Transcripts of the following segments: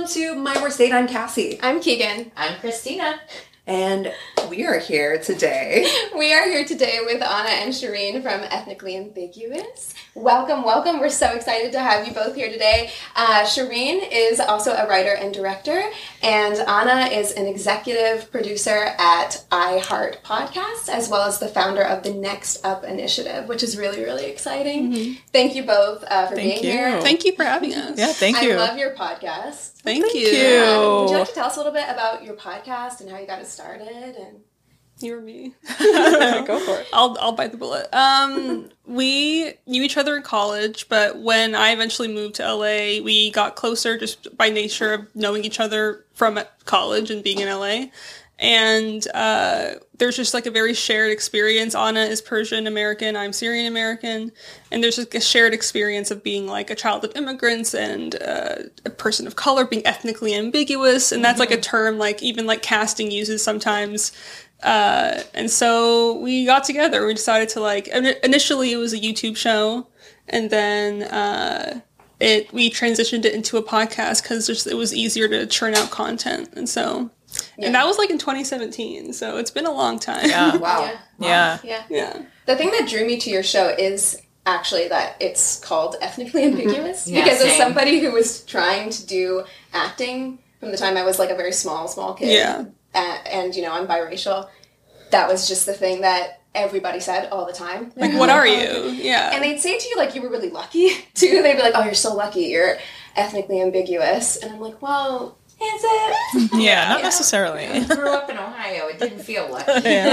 Welcome to My Worst Date. I'm Cassie. I'm Keegan. I'm Christina. And we are here today. We are here today with Anna and Shireen from Ethnically Ambiguous. Welcome, welcome. We're so excited to have you both here today. Shireen is also a writer and director, and Anna is an executive producer at iHeart Podcast, as well as the founder of the Next Up initiative, which is really, really exciting. Mm-hmm. Thank you both for being here. Thank you for having us. Yeah, thank you. I love your podcast. Thank you. Would you like to tell us a little bit about your podcast and how you got it started? And you or me? Go for it. I'll bite the bullet. We knew each other in college, but when I eventually moved to LA, we got closer just by nature of knowing each other from college and being in LA. And there's just like a very shared experience. Anna is Persian American, I'm Syrian American, and there's just a shared experience of being like a child of immigrants and a person of color, being ethnically ambiguous, and that's like a term like even like casting uses sometimes. And so we got together. We decided to like initially it was a YouTube show, and then we transitioned it into a podcast because it was easier to churn out content, and so. Yeah. And that was like in 2017, so it's been a long time. Yeah. Wow. Yeah. The thing that drew me to your show is actually that it's called Ethnically Ambiguous. Yeah, because same. as somebody who was trying to do acting from the time I was like a very small kid, and you know, I'm biracial, that was just the thing that everybody said all the time. Like, what are you? Yeah. And they'd say to you, like, you were really lucky, too. They'd be like, oh, you're so lucky, you're ethnically ambiguous. And I'm like, well... Is it? Yeah, not necessarily. I grew up in Ohio. It didn't feel like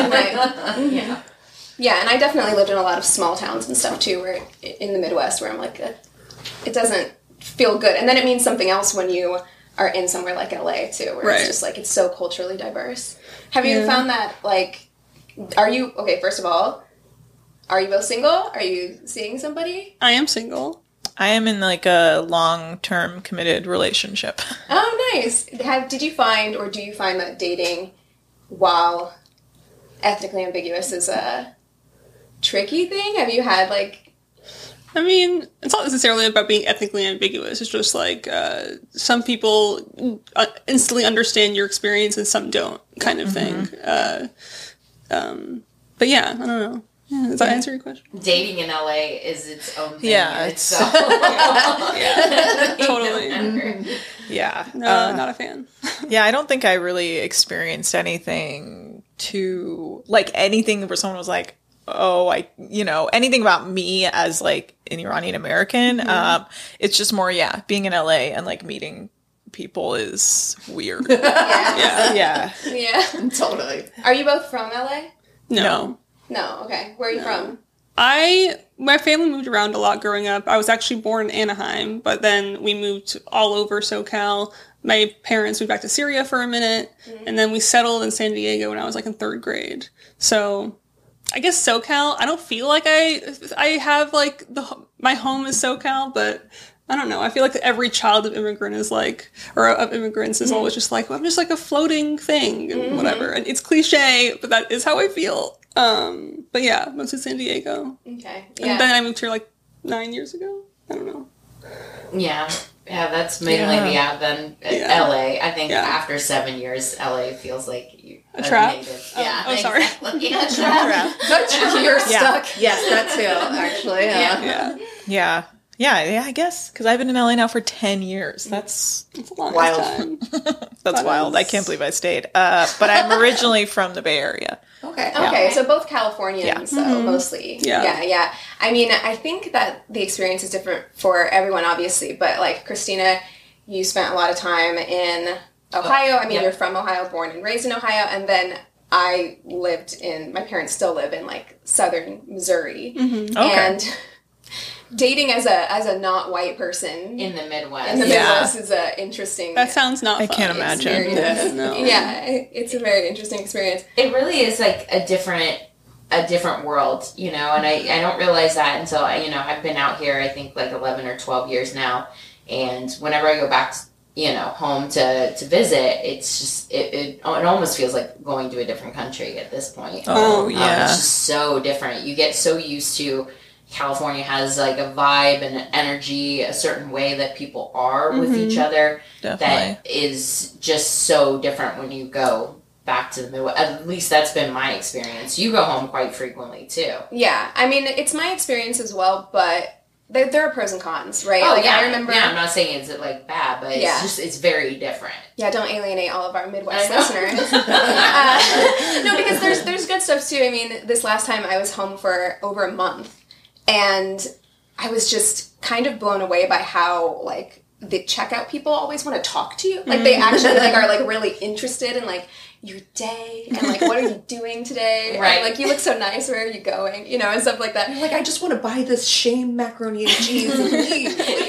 Yeah, and I definitely lived in a lot of small towns and stuff too, where in the Midwest, where I'm like, it doesn't feel good. And then it means something else when you are in somewhere like LA too, where it's just like it's so culturally diverse. Have you found that like, first of all, are you both single? Are you seeing somebody? I am single. I am in like a long-term committed relationship. Oh, nice. Did you find, or do you find that dating while ethnically ambiguous is a tricky thing? Have you had like... I mean, it's not necessarily about being ethnically ambiguous. It's just like some people instantly understand your experience and some don't, kind of thing. But yeah, I don't know. Yeah, does that answer your question? dating in LA is its own thing. Yeah, it's so Totally. Yeah. No, not a fan. Yeah, I don't think I really experienced anything like anything where someone was like, oh, anything about me as like an Iranian American. It's just more, being in LA and like meeting people is weird. Yeah. Totally. Are you both from LA? No. No, okay. Where are you from? My family moved around a lot growing up. I was actually born in Anaheim, but then we moved all over SoCal. My parents moved back to Syria for a minute, and then we settled in San Diego when I was like in 3rd grade. So I guess SoCal, I don't feel like I have like my home is SoCal, but I don't know. I feel like every child of immigrant is like, or of immigrants is always just like, well, I'm just like a floating thing and whatever. And it's cliche, but that is how I feel. But yeah, moved to San Diego. Okay. And then I moved here like 9 years ago. I don't know. Yeah, that's mainly then LA. I think after 7 years, LA feels like a trap. Native. Oh, sorry. Exactly. A trap. You're stuck. Yes, that too, actually. Yeah, I guess. Because I've been in LA now for 10 years. That's a long wild. time. That's wild. I can't believe I stayed. But I'm originally from the Bay Area. Okay, so both Californians, mostly. Yeah. I mean, I think that the experience is different for everyone, obviously, but like Christina, you spent a lot of time in Ohio. I mean, you're from Ohio, born and raised in Ohio, and then my parents still live in like southern Missouri. And dating as a not white person in the Midwest. Midwest is a interesting. That sounds not fun. I can't imagine. No. Yeah, it's a very interesting experience. It really is like a different world, you know, and I don't realize that until I've been out here I think like 11 or 12 years now, and whenever I go back home to visit, it's just it almost feels like going to a different country at this point. Oh yeah. It's just so different. You get so used to California has like a vibe and an energy, a certain way that people are with each other. Definitely. That is just so different when you go back to the Midwest. At least that's been my experience. You go home quite frequently too. Yeah, I mean, it's my experience as well, but there are pros and cons, right? Oh, like, yeah. I remember... Yeah, I'm not saying it's like bad, but it's very different. Yeah, don't alienate all of our Midwest listeners. No, because there's good stuff too. I mean, this last time I was home for over a month, and I was just kind of blown away by how, like, the checkout people always want to talk to you. Like, they actually, like, are, like, really interested in, like, your day and, like, what are you doing today? Right. And, like, you look so nice, where are you going? You know, and stuff like that. You're like, I just want to buy this shame macaroni and cheese and leave, please.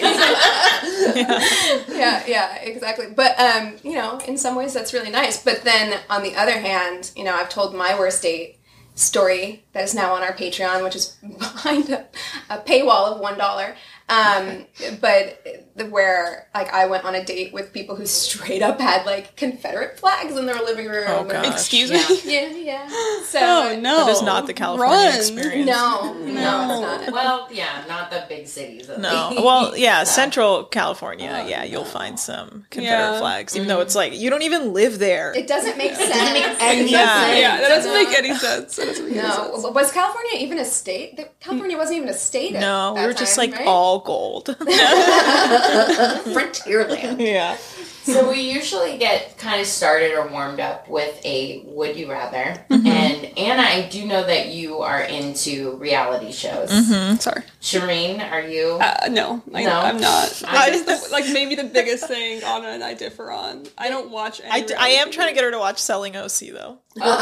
Yeah, exactly. But, you know, in some ways that's really nice. But then, on the other hand, you know, I've told my worst date story that is now on our Patreon, which is behind a paywall of $1. But where, like, I went on a date with people who straight up had, like, Confederate flags in their living room. Oh, gosh. Excuse me? Yeah. So, oh, no. That is not the California experience. No, it's not. Well, yeah, not the big cities. No. Well, yeah, Central California, you'll find some Confederate flags, even though it's like, you don't even live there. It doesn't make sense. Yeah, that doesn't make any sense. No. Was California even a state? California wasn't even a state. No, we were just like right? all gold. Frontierland. Yeah. So we usually get kind of started or warmed up with a Would You Rather. And Anna, I do know that you are into reality shows. Sorry. Shireen, are you? No, I'm not. Like, maybe the biggest thing Anna and I differ on. I don't watch any I am trying to get her to watch Selling OC, though.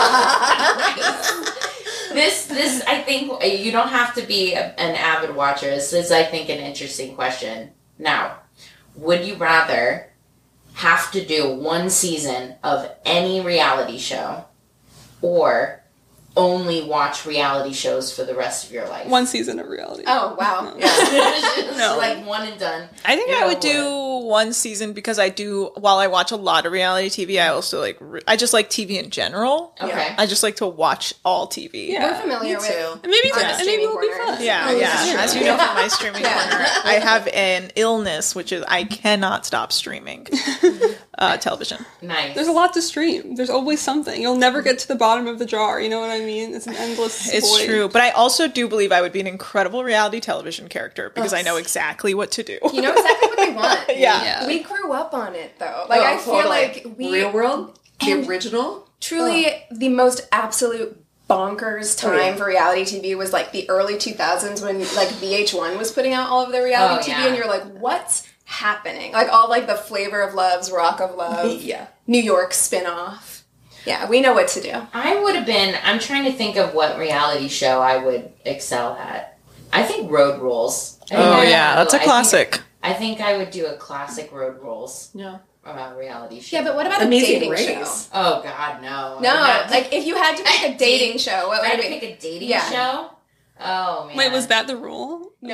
This I think you don't have to be an avid watcher. This is, I think, an interesting question. Now, would you rather have to do one season of any reality show or only watch reality shows for the rest of your life? One season of reality. Oh, wow. No. Like one and done. I think I would do one season because while I watch a lot of reality TV, I also I just like TV in general. Okay. I just like to watch all TV. We're familiar with. And maybe it will be fun. Yeah. As you know from my streaming corner, I have an illness, which is I cannot stop streaming television. Nice. There's a lot to stream. There's always something. You'll never get to the bottom of the jar. You know what I mean? It's an endless void. True. But I also do believe I would be an incredible reality television character because I know exactly what to do. You know exactly what they want. Yeah. We grew up on it, though. Like, I feel like Real World, the original. Truly, the most absolute bonkers time for reality TV was, like, the early 2000s when, like, VH1 was putting out all of their reality TV, and you're like, what's happening? Like, all, like, the Flavor of Love's, Rock of Love, New York spinoff. Yeah, we know what to do. I'm trying to think of what reality show I would excel at. I think Road Rules. That's a classic. I think I would do a classic Road Rules. Yeah. Reality show. Yeah, but what about Amazing a dating Race? show? Oh, God, no. No, like, if you had to pick a dating show, what would it be? Pick a dating show? Oh, man. Wait, was that the rule? No.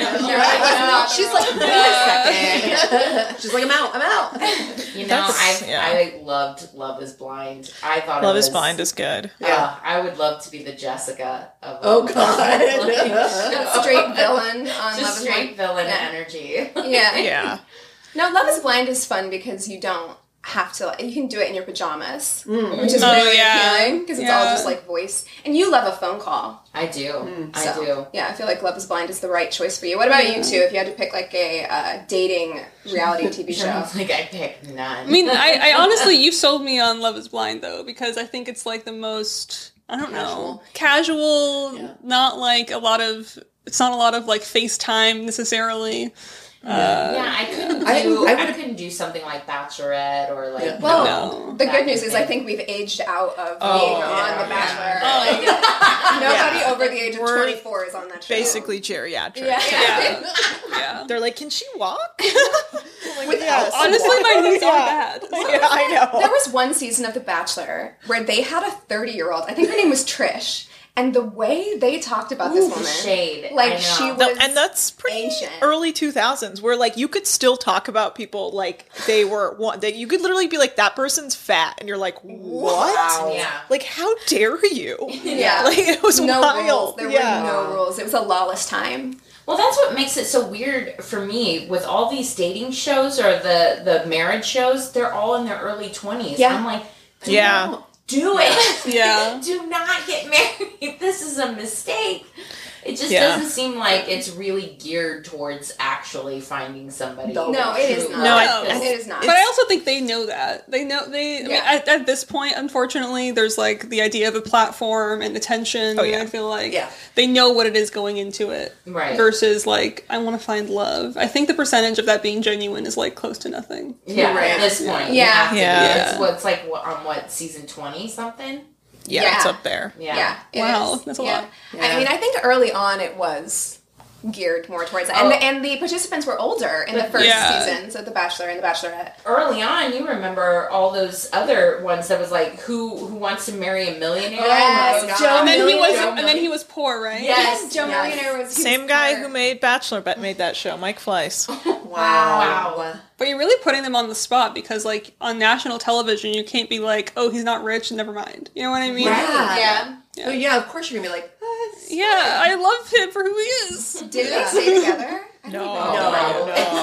She's like, wait a second. She's like, I'm out. You know, I loved Love is Blind. I thought Love is Blind is good. Yeah. I would love to be the Jessica of God. Straight villain on just Love is straight Blind. villain energy. Yeah. No, Love is Blind is fun because you don't have to, you can do it in your pajamas, which is really appealing because it's all just like voice. And you love a phone call. I do. I do. Yeah, I feel like Love is Blind is the right choice for you. What about you two? If you had to pick like a dating reality TV show? I think I picked none. I mean, I honestly, you sold me on Love is Blind though, because I think it's like the most, I don't know, casual, not like it's not a lot of like FaceTime necessarily. I couldn't do something like Bachelorette or like. The good news is I think we've aged out of being on The Bachelor. Nobody over the age of 24 is on that show. Basically geriatric. Yeah. They're like, can she walk? Honestly, my knees are bad. So. Yeah, I know. There was one season of The Bachelor where they had a 30-year-old. I think her name was Trish. And the way they talked about this woman, shade, like she was, and that's pretty ancient. early 2000s, where like you could still talk about people like they were one. That you could literally be like, that person's fat, and you're like, what? Wow. Yeah. Like, how dare you? Yeah, like it was no wild. rules. There were no rules. It was a lawless time. Well, that's what makes it so weird for me with all these dating shows or the marriage shows. They're all in their early 20s. Yeah. I'm like, Yeah. do it. Yeah. Do not get married. This is a mistake. It just Yeah. doesn't seem like it's really geared towards actually finding somebody. No, it is not. No, it is not. But I also think they know that. They know I mean, at this point, unfortunately, there's like the idea of a platform and attention. Oh, yeah. And I feel like Yeah. they know what it is going into it. Right. Versus like, I want to find love. I think the percentage of that being genuine is like close to nothing. Yeah, Right. at this point. Yeah. Yeah. It's like on season 20 something? Yeah, it's Yeah. up there. Yeah. it Wow, is. that's a lot. Yeah. I mean, I think early on it was geared more towards that. And the participants were older in the first seasons of The Bachelor and The Bachelorette. Early on, you remember all those other ones that was like, who wants to marry a millionaire? Yes, And Joe And then he was, Joe and then he was poor, right? Yes. Joe Yes. Millionaire was Same guy who made Bachelor made that show, Mike Fleiss. Wow. But you're really putting them on the spot because, like, on national television, you can't be like, "Oh, he's not rich, never mind." You know what I mean? Right. Yeah. Oh, yeah, of course you're gonna be like, Yeah, I love him for who he is. Did they stay together? No.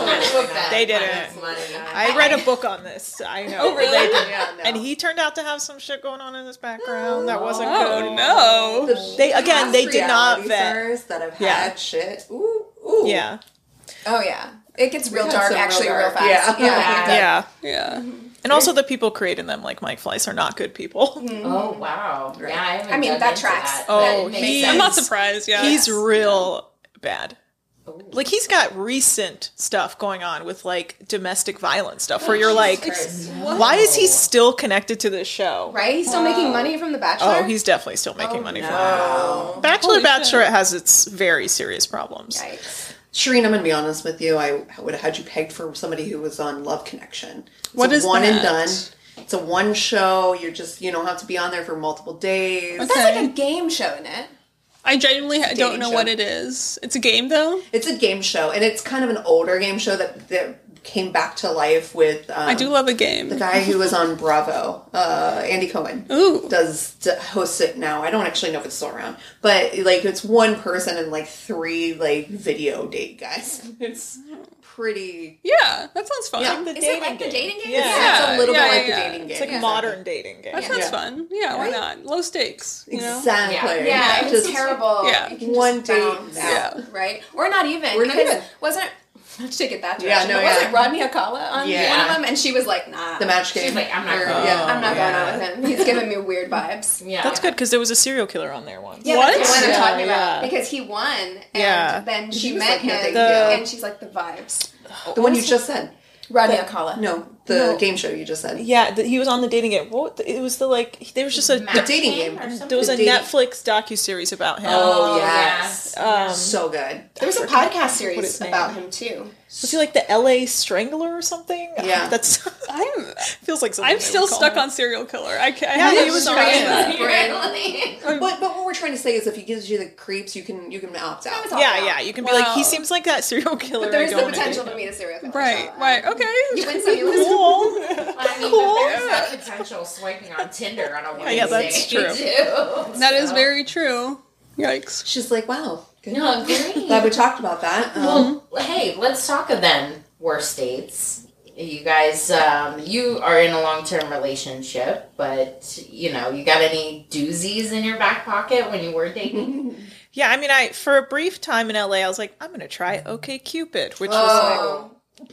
They didn't. I read a book on this. I know. Oh, really? They didn't. yeah, no. And he turned out to have some shit going on in his background that wasn't Oh good. no! They past did not reality vet. stars that have Yeah. had shit. Ooh, ooh. Yeah. Oh, yeah. It gets real had dark, some real actually, real dark. fast. Yeah. Yeah. Yeah. And also the people creating them, like Mike Fleiss, are not good people. Oh, wow. Right. Yeah, I haven't I mean, dug that into tracks. that. Oh, That makes he- sense. I'm not surprised. Yeah. He's real bad. Ooh. Like, he's got recent stuff going on with, like, domestic violence stuff where you're like, Christ. why is he still connected to this show? Right? He's still making money from The Bachelor? Oh, he's definitely still making money from it. No. Bachelor Holy Bachelorette shit. has its very serious problems. Yikes. Shireen, I'm gonna be honest with you. I would have had you pegged for somebody who was on Love Connection. It's What a is one and that? done. It's a one show. You don't have to be on there for multiple days. That's like a game show, isn't it? I genuinely don't know show. what it is. It's a game though. It's a game show, and it's kind of an older game show that came back to life with. I do love a game. the guy who was on Bravo, Andy Cohen. Ooh. Hosts it now. I don't actually know if it's still around, but like it's one person and like 3 like video date guys. It's pretty. Yeah, that sounds fun. Yeah. Is it like the dating game? Yeah. It's a little Yeah, bit like yeah, the yeah. dating game. It's like Yeah. modern dating game. That sounds Yeah. fun. Yeah, why Right? not? Low stakes. You know? Exactly. Yeah, if it's Just terrible, Yeah. you can one just date bounce, out. right? Or not even. Or not because even. Wasn't not to take it that Yeah, direction. no, but yeah. wasn't Rodney Akala on Yeah. one of them? And she was like, "Nah, the match game. She's like, I'm not Or- going. Yeah. I'm not Yeah. going on with him. He's giving me weird vibes." Yeah. That's good because there was a serial killer on there once. Yeah, What? that's the one I'm Yeah, talking about yeah. because he won, and Yeah. then she was met like, no, him, thank you. and she's like the vibes. The one you just said. Rodney Akala. No, the game show you just said. Yeah, he was on the dating game. What? It was the like. There was just a. The dating game. or something? There was the a dating- Netflix docuseries about him. Oh, yes. yes. So good. There was a forgot podcast what series his name. about him too. Was he like the LA Strangler or something? Yeah. That's feels like something. I'm they still would call stuck him. on serial killer. I can't. Yeah, I he was on trying it. that. Really? But what we're trying to say is if he gives you the creeps, you can opt out. Yeah. You can be like, Wow. he seems like that serial killer. But there's I the don't potential know. to meet a serial killer. Right. so, Right. Okay. You win some, you lose some. Cool. I mean, but there's that potential swiping on Tinder on a Wednesday. Yeah, that's true. Too, That is so. very true. Yikes. She's like, wow. Good. No, great. Glad we talked about that. Well, hey, let's talk of then worst dates. You guys, you are in a long-term relationship, but you know, you got any doozies in your back pocket when you were dating? Yeah, I mean, for a brief time in LA, I was like, I'm gonna try OkCupid, which was Oh.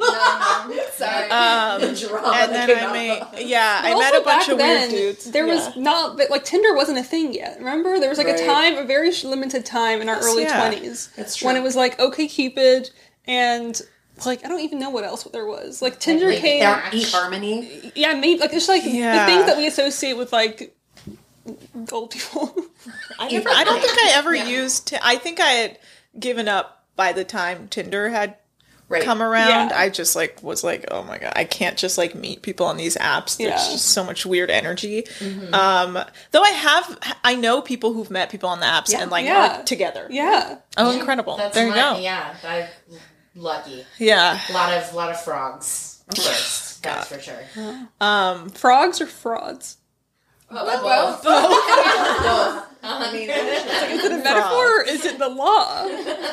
No, sorry. like, The drama and that then came I out. made, I But met also a bunch back of then, weird dudes. There was not like Tinder wasn't a thing yet. Remember, there was like Right. a time, a very limited time in our early yeah. 20s That's true. when it was like OkCupid and like I don't even know what else there was. Like Tinder Like, came, yeah. eHarmony. yeah, maybe like it's like Yeah. the things that we associate with like old people. I don't think I ever used. I think I had given up by the time Tinder had come around, I just like was like, oh my god, I can't just like meet people on these apps. There's just so much weird energy. Though I know people who've met people on the apps and like are together. Yeah. Oh, incredible. There you go. Yeah, I'm lucky. Yeah. A lot of frogs first. That's for sure. Frogs or frauds? Both. I mean, Is it a metaphor or is it the law?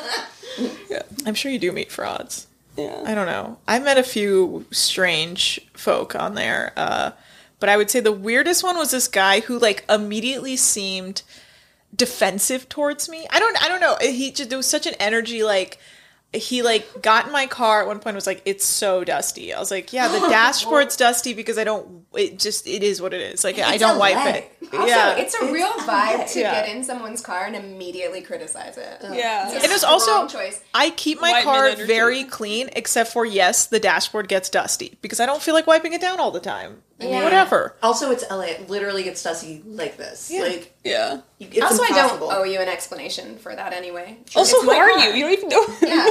I'm sure you do meet frauds. Yeah. I don't know. I've met a few strange folk on there. But I would say the weirdest one was this guy who like immediately seemed defensive towards me. I don't know. There was such an energy, like he like got in my car at one point and was like, it's so dusty. I was like, yeah, the dashboard's dusty because it is what it is. Like I don't wipe it. Also, it's a real vibe to get in someone's car and immediately criticize it. Yeah. It was also, choice. I keep my car very clean, except for, yes, the dashboard gets dusty because I don't feel like wiping it down all the time. Yeah. Whatever. Also, it's LA. It literally gets dusty like this. Yeah. Like, it's also, impossible. I don't owe you an explanation for that anyway. Also, who are you? You don't even know.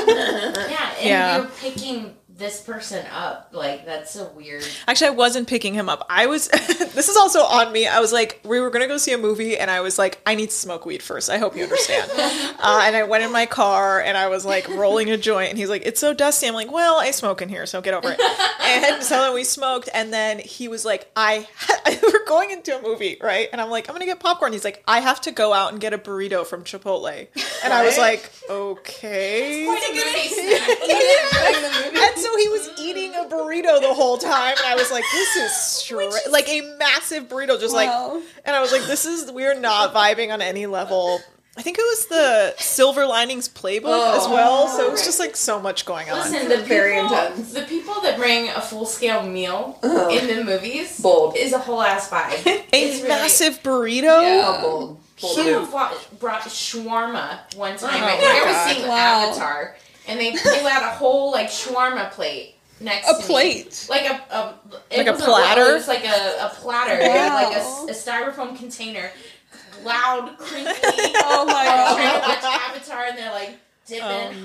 And you're picking this person up. Like, that's so weird. Actually, I wasn't picking him up. I was, this is also on me. I was like, we were going to go see a movie and I was like, I need to smoke weed first. I hope you understand. And I went in my car and I was like rolling a joint and he's like, it's so dusty. I'm like, well, I smoke in here, so get over it. And so then we smoked and then he was like, we're going into a movie, right? And I'm like, I'm going to get popcorn. He's like, I have to go out and get a burrito from Chipotle. And I was like, okay. Quite a good And so he was eating a burrito the whole time, and I was like, "This is like a massive burrito." Just like, and I was like, we're not vibing on any level." I think it was the Silver Linings Playbook as well, so it was just like so much going on. Listen, the people that bring a full scale meal in the movies is a whole ass vibe. A massive burrito. Yeah. Bold. Someone brought shawarma one time. I was seeing Avatar. And they pull out a whole like shawarma plate next to plate, like a platter. It was like a platter, like a styrofoam container, loud, crinkly. Oh my god! Trying to watch Avatar, and they're like dipping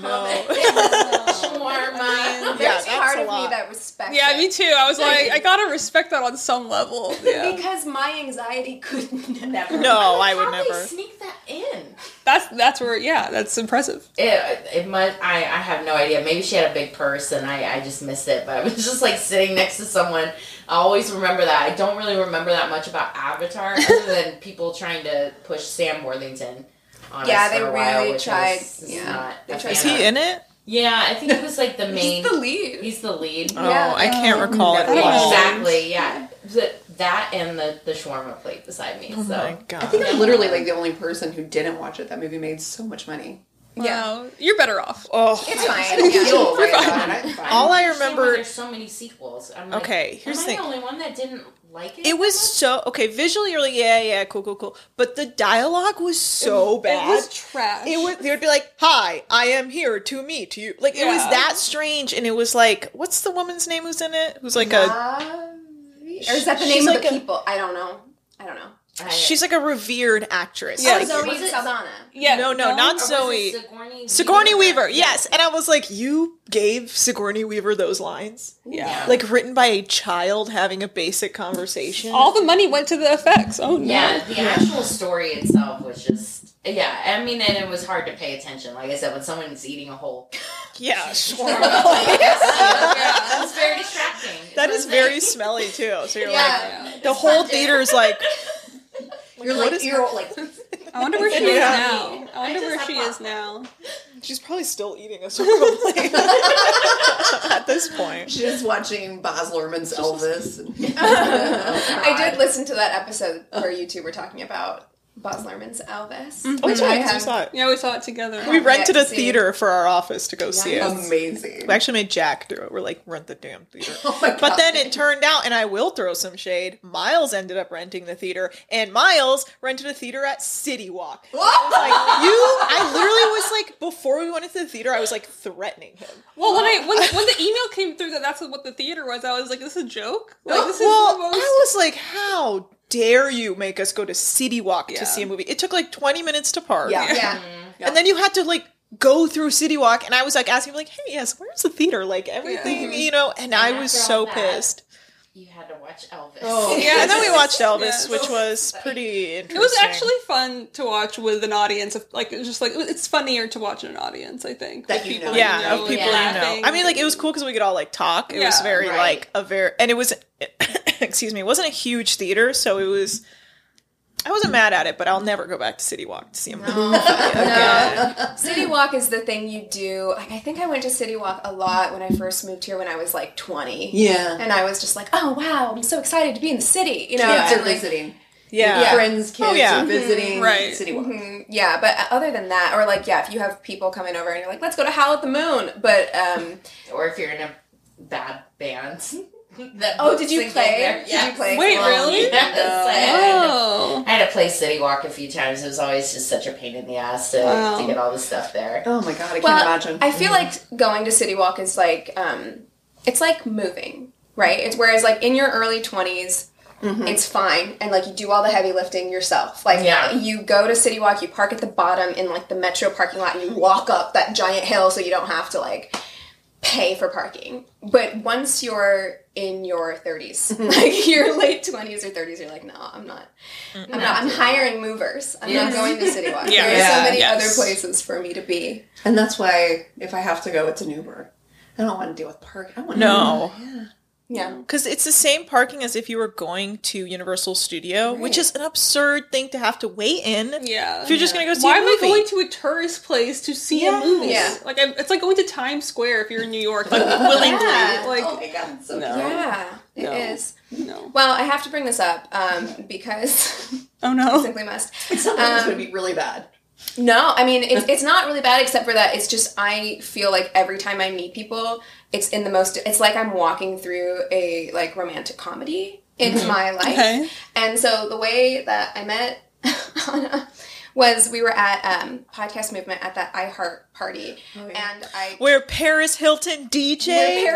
shawarma. There's part of me that respects. Yeah, me too. I was like, I gotta respect that on some level. Yeah. Because my anxiety could never. No, I would never sneak that in. That's where. Yeah, that's impressive. It must. I have no idea. Maybe she had a big purse and I just missed it. But I was just like sitting next to someone. I always remember that. I don't really remember that much about Avatar, other than people trying to push Sam Worthington. Yeah, they really tried. Is he in it? Yeah, I think it was like the main. He's the lead. Oh, yeah. I can't recall it. Exactly. Yeah, that and the shawarma plate beside me. Oh my god! I think I'm literally like the only person who didn't watch it. That movie made so much money. Yeah, you're better off. Oh, it's fine. All I remember. There's so many sequels. I'm like, okay, here's the thing. Am I the only one that didn't like it? It was so visually. You're like, yeah, cool. But the dialogue was so bad. It was trash. They would be like, "Hi, I am here to meet you." Like it was that strange, and it was like, what's the woman's name who's in it? Who's like or is that the name of the people? I don't know. She's like a revered actress. Yeah, like, Zoe Saldana. Yeah, no, not Zoe. Sigourney Weaver. Yes, and I was like, you gave Sigourney Weaver those lines. Yeah, like written by a child having a basic conversation. All the money went to the effects. Oh no. Yeah, the actual story itself was just. Yeah, I mean, and it was hard to pay attention. Like I said, when someone's eating a whole. Yeah, sure. It's very distracting. That is very smelly too. So you're like, the whole theater's like. You're like, I wonder where she is now. I wonder where she is now. She's probably still eating a circle plate at this point. She's watching Baz Luhrmann's Elvis. I did listen to that episode where you two were talking about Baz Luhrmann's Elvis. Oh, yeah, we saw it. Yeah, we saw it together. We rented a theater for our office to go see it. Amazing. We actually made Jack do it. We're like, rent the damn theater. Oh my God. But then it turned out, and I will throw some shade, Miles ended up renting the theater, and Miles rented a theater at City Walk. I literally was like, before we went into the theater, I was like threatening him. Well, when the email came through that that's what the theater was, I was like, this is a joke? Like, this is I the most... was like, how dare you make us go to City Walk to see a movie? It took like 20 minutes to park. Yeah. And then you had to like go through City Walk, and I was like asking him, like, hey, yes, where's the theater? Like everything, you know, and I was so pissed. You had to watch Elvis. Oh, yeah, and then we watched Elvis, which was pretty interesting. It was actually fun to watch with an audience. Like, it was just like, it's funnier to watch in an audience, I think. That you know. Of people you know. I mean, like, it was cool because we could all, like, talk. It was very, like, and it was, excuse me, it wasn't a huge theater, so it was, I wasn't mad at it, but I'll never go back to City Walk to see a movie again. No. City Walk is the thing you do. Like, I think I went to City Walk a lot when I first moved here when I was like 20. Yeah. And I was just like, oh wow, I'm so excited to be in the city. You know, and visiting. Yeah. Friends, kids, are visiting. Right. City Walk. Yeah, but other than that, or like, if you have people coming over and you're like, let's go to Howl at the Moon. But, or if you're in a bad band. Did you play? Yes. Did you play? Wait, really? Yes. I had to play City Walk a few times. It was always just such a pain in the ass to get all the stuff there. Oh my god, I can't imagine. I feel like going to City Walk is like, it's like moving, right? It's whereas like in your early 20s, it's fine, and like you do all the heavy lifting yourself. Like you go to City Walk, you park at the bottom in like the Metro parking lot, and you walk up that giant hill so you don't have to like pay for parking. But once you're in your 30s, like your late 20s or 30s, you're like, no, I'm not. I'm hiring movers. I'm not going to City Walk. There are so many other places for me to be. And that's why if I have to go, it's an Uber. I don't want to deal with parking. I want Yeah. Because it's the same parking as if you were going to Universal Studio, which is an absurd thing to have to wait in. Yeah. If you're just going to go see Why a movie. am I going to a tourist place to see a movie? Yeah. Like, it's like going to Times Square if you're in New York, like, willingly. Like, oh my god, it's so no. Yeah, it is. No. Well, I have to bring this up because Oh no. I simply must. It's not like it's going to be really bad. No, I mean, it's not really bad except for that it's just, I feel like every time I meet people, it's like I'm walking through a, like, romantic comedy in my life. Okay. And so the way that I met Anna was we were at Podcast Movement at that iHeart party. Oh, yeah. And where Paris Hilton DJ?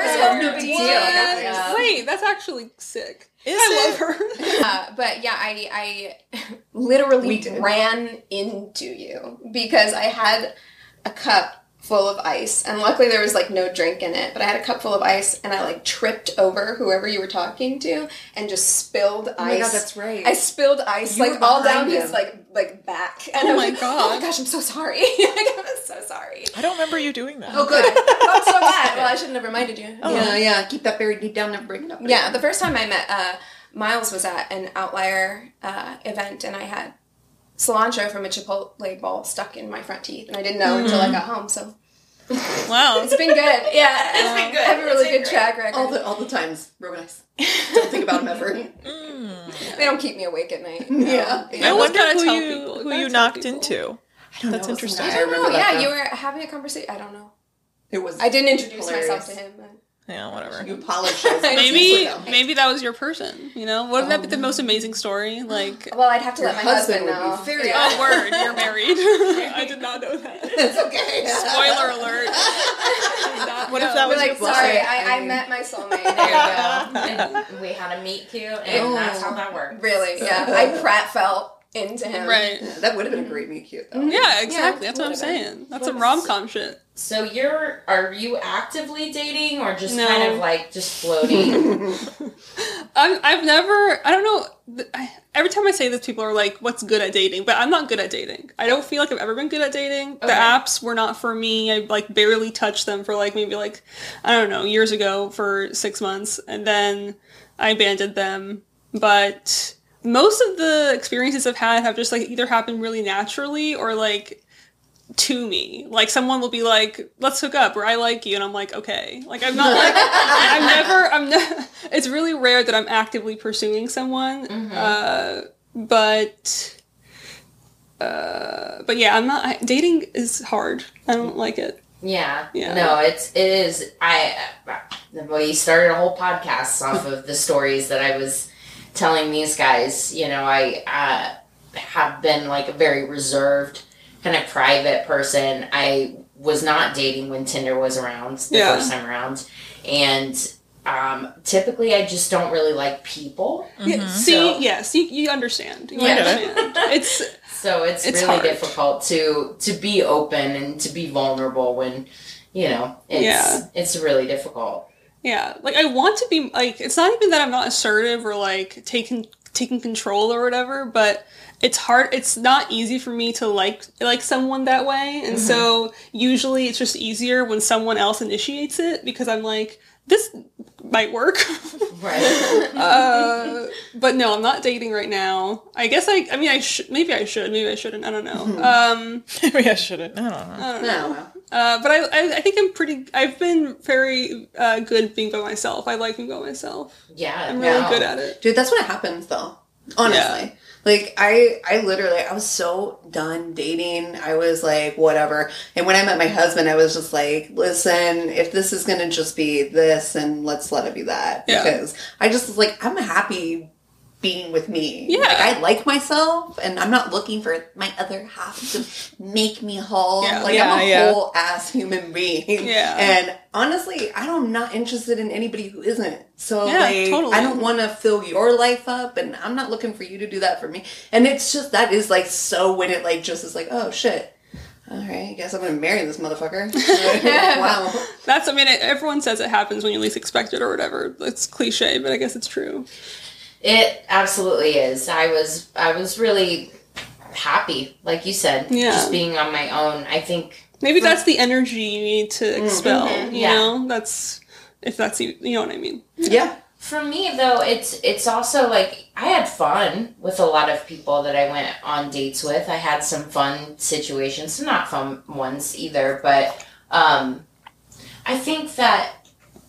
Wait, that's actually sick. I love her. But yeah, I literally ran into you because I had a cup full of ice, and luckily there was like no drink in it, but I had a cup full of ice, and I like tripped over whoever you were talking to and just spilled ice. Oh my god, that's right. I spilled ice like all down his like back. And oh I was my like, god. oh my gosh, I'm so sorry. I was so sorry. I don't remember you doing that. Oh good. I'm so bad. Well, I shouldn't have reminded you. Oh yeah, keep that buried deep down, never bring it up. Yeah, the first time I met Miles was at an Outlier event, and I had cilantro from a Chipotle bowl stuck in my front teeth, and I didn't know until I got home, so. Wow. It's been good. Yeah. It's been good. I have a really good track record. All the times, real nice. Don't think about them ever. They don't keep me awake at night. Yeah. I wonder gotta who tell you, people. who Gotta you tell knocked people. into. I don't That's know. interesting. I remember that. Yeah, though. you were having a conversation. I don't know. It was. I didn't introduce hilarious. myself to him. Yeah, whatever. You apologized. Maybe that was your person, you know? Wouldn't that be the most amazing story? Like, Well, I'd have to Your let my husband would know. be very. oh, word, you're married. I did not know that. It's okay. Spoiler alert. What if that We're was like, your sorry, blessing? I met my soulmate. There you go. And we had a meet cute, and that's how that worked. Really, yeah. I Pratt fell into him. Right. That would have been a great meet cute though. Yeah, exactly. Yeah, That's what I'm would've saying. That's some rom-com shit. So are you actively dating, or just No. kind of like just floating? I don't know. Every time I say this, people are like, what's good at dating? But I'm not good at dating. I don't feel like I've ever been good at dating. The apps were not for me. I like barely touched them for like maybe like, I don't know, years ago for 6 months. And then I abandoned them. But most of the experiences I've had have just like either happened really naturally or like to me. Like someone will be like, let's hook up, or I like you, and I'm like, okay. Like I'm not like I'm not it's really rare that I'm actively pursuing someone. But yeah, I'm not dating is hard. I don't like it. Yeah. Yeah. No, it is. We started a whole podcast off of the stories that I was telling these guys. You know, I have been like a very reserved, kind of private person. I was not dating when Tinder was around the first time around. And typically I just don't really like people. Yeah, see, yes, you understand. You understand. It's So it's really hard. Difficult to be open and to be vulnerable when, it's really difficult. Yeah. Like, I want to be, like, it's not even that I'm not assertive or, like, taking control or whatever, but it's hard. It's not easy for me to like someone that way. And so usually it's just easier when someone else initiates it because I'm like, this might work. Right. But no, I'm not dating right now. I guess I should, maybe I shouldn't. I don't know. Maybe I shouldn't. I don't know. But I think I've been very good being by myself. I like being by myself. Yeah. I'm really good at it. Dude, that's what happens though. Honestly. Yeah. Like, I literally, I was so done dating. I was like, whatever. And when I met my husband, I was just like, listen, if this is going to just be this, and let's let it be that. Yeah. Because I just was like, I'm happy being with me. Yeah. Like, I like myself, and I'm not looking for my other half to make me whole. Yeah. Like, I'm a whole ass human being. Yeah. And honestly, I'm not interested in anybody who isn't. So, totally. I don't want to fill your life up, and I'm not looking for you to do that for me. And it's just, that is, like, so when it, like, just is like, oh, shit. All right, I guess I'm going to marry this motherfucker. Wow. Everyone says it happens when you least expect it or whatever. It's cliche, but I guess it's true. It absolutely is. I was really happy, like you said, just being on my own. I think maybe that's the energy you need to expel. You know, that's if that's you know what I mean. Yeah. For me though, it's also like I had fun with a lot of people that I went on dates with. I had some fun situations, not fun ones either, but I think that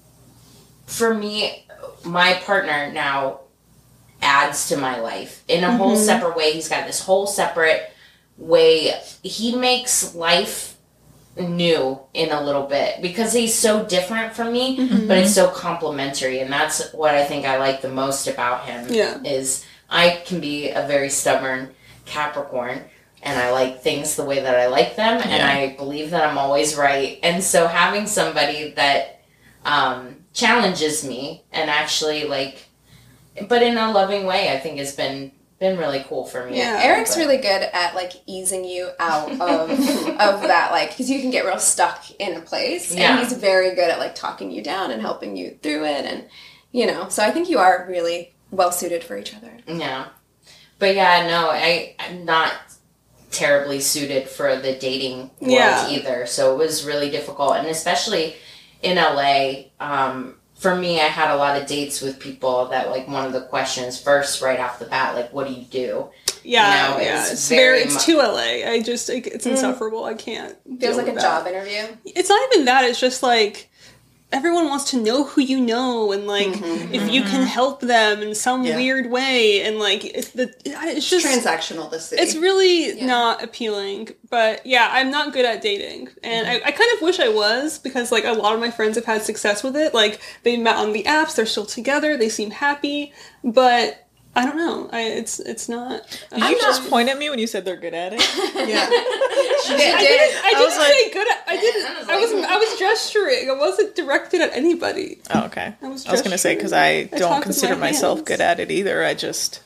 for me, my partner now adds to my life in a whole separate way. He's got this whole separate way. He makes life new in a little bit because he's so different from me, but it's so complimentary, and that's what I think I like the most about him. Is I can be a very stubborn Capricorn, and I like things the way that I like them, and I believe that I'm always right. And so having somebody that challenges me and actually like, but in a loving way, I think has been really cool for me. Yeah, Eric's really good at like easing you out of that, like, because you can get real stuck in a place, and he's very good at like talking you down and helping you through it, and so I think you are really well suited for each other. Yeah, but I'm not terribly suited for the dating world either, so it was really difficult, and especially in LA. For me, I had a lot of dates with people that, like, one of the questions first, right off the bat, like, what do you do? Yeah, it's too LA. It's insufferable. I can't. Feels like a job interview. It's not even that. It's just like everyone wants to know who you know, and like if you can help them in some weird way, and like it's just transactional. It's really not appealing. But yeah, I'm not good at dating, and I kind of wish I was, because like a lot of my friends have had success with it. Like they met on the apps, they're still together, they seem happy, but I don't know. It's not. Did you just point at me when you said they're good at it? Yeah, she did. I didn't say good at. I was gesturing. I wasn't directed at anybody. Oh, okay. I was going to say, because I don't consider myself good at it either. I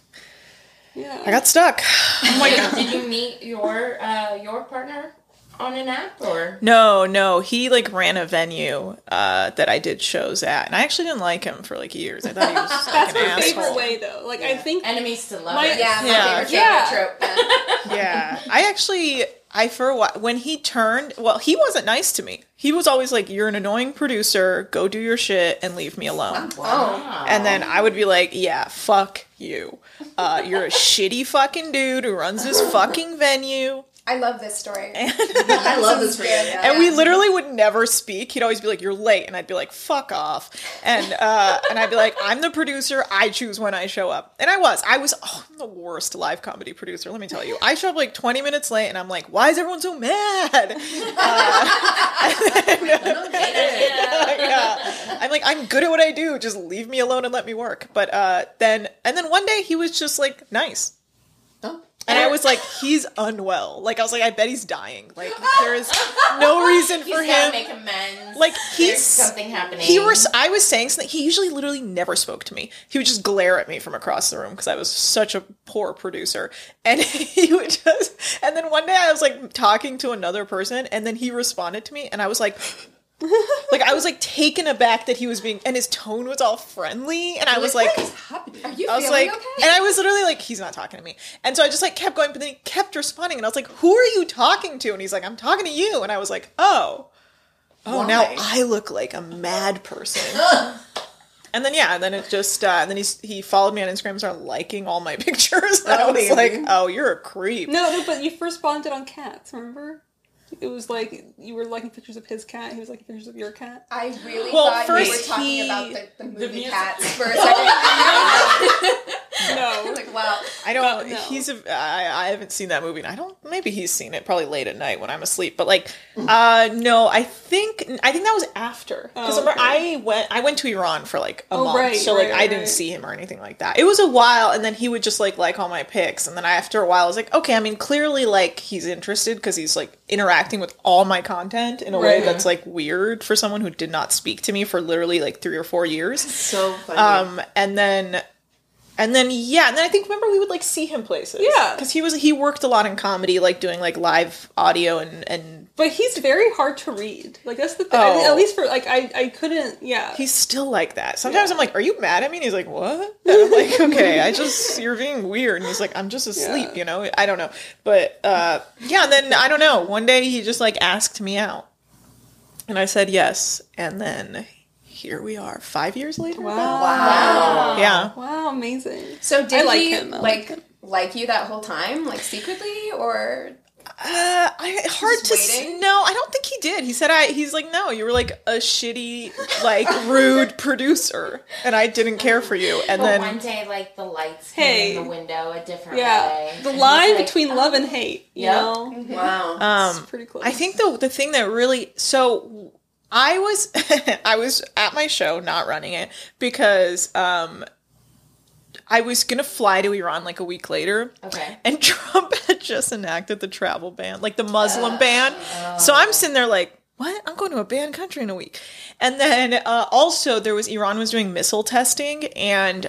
got stuck. Oh my god! Did you meet your partner on an app, or no? He like ran a venue that I did shows at, and I actually didn't like him for like years. I thought he was like, that's an my asshole. favorite way though. Like I think enemies to lovers. My favorite trope. Yeah, I for a while, when he turned, well, he wasn't nice to me. He was always like, "You're an annoying producer. Go do your shit and leave me alone." Wow. And then I would be like, "Yeah, fuck you. You're a shitty fucking dude who runs this fucking venue." I love this story. I love this for you. And we literally would never speak. He'd always be like, "You're late," and I'd be like, "Fuck off." And I'd be like, "I'm the producer. I choose when I show up." And I was I'm the worst live comedy producer. Let me tell you. I show up like 20 minutes late, and I'm like, "Why is everyone so mad?" I'm like, "I'm good at what I do. Just leave me alone and let me work." But then one day he was just like nice. And I was like, he's unwell. Like, I was like, I bet he's dying. Like, there is no reason for him. He's gotta make amends. Like, there's something happening. I was saying something. He usually literally never spoke to me. He would just glare at me from across the room because I was such a poor producer. And he would just, like talking to another person, and then he responded to me, and I was like, I was like taken aback that he was being, and his tone was all friendly, and I was like, what is happening? Are you I was feeling like, okay? and I was literally like, he's not talking to me, and so I just like kept going, but then he kept responding, and I was like, who are you talking to? And he's like, I'm talking to you, and I was like, oh, Why? now I look like a mad person. And then and then it just and then he followed me on Instagram and started liking all my pictures. And I was like, oh, you're a creep. No, but you first bonded on cats, remember? It was like you were liking pictures of his cat, he was liking pictures of your cat. I really thought you were talking about the movie Cats for a second. No. Like, wow. I don't. No. I haven't seen that movie. And I don't. Maybe he's seen it probably late at night when I'm asleep. But like, no. I think that was after, because remember I went to Iran for like a month, right, so like right, I didn't see him or anything like that. It was a while, and then he would just like all my pics, and then after a while I was like, okay, I mean clearly like he's interested because he's like interacting with all my content in a way that's like weird for someone who did not speak to me for literally like 3 or 4 years. So funny. And then I think, remember, we would like see him places. Yeah. Because he worked a lot in comedy, like doing like live audio and But he's very hard to read. Like, that's the thing. Oh. At least for, like, I couldn't, he's still like that. Sometimes I'm like, are you mad at me? And he's like, what? And I'm like, okay, you're being weird. And he's like, I'm just asleep, you know? I don't know. But, and then, I don't know, one day he just like asked me out. And I said yes. And then here we are, 5 years later. Wow. Yeah. Wow, amazing. So did like he him. like you that whole time, like secretly, or? Hard to waiting? No, I don't think he did. He said he's like, no, you were like a shitty, like rude producer, and I didn't care for you. And But then one day, like the lights came in the window a different way. The And line he's like, between love and hate, you know? Wow. It's pretty close. I think the thing that really I was I was at my show, not running it, because I was gonna fly to Iran like a week later. Okay. And Trump had just enacted the travel ban, like the Muslim ban. So I'm sitting there like, what? I'm going to a banned country in a week. And then also Iran was doing missile testing, and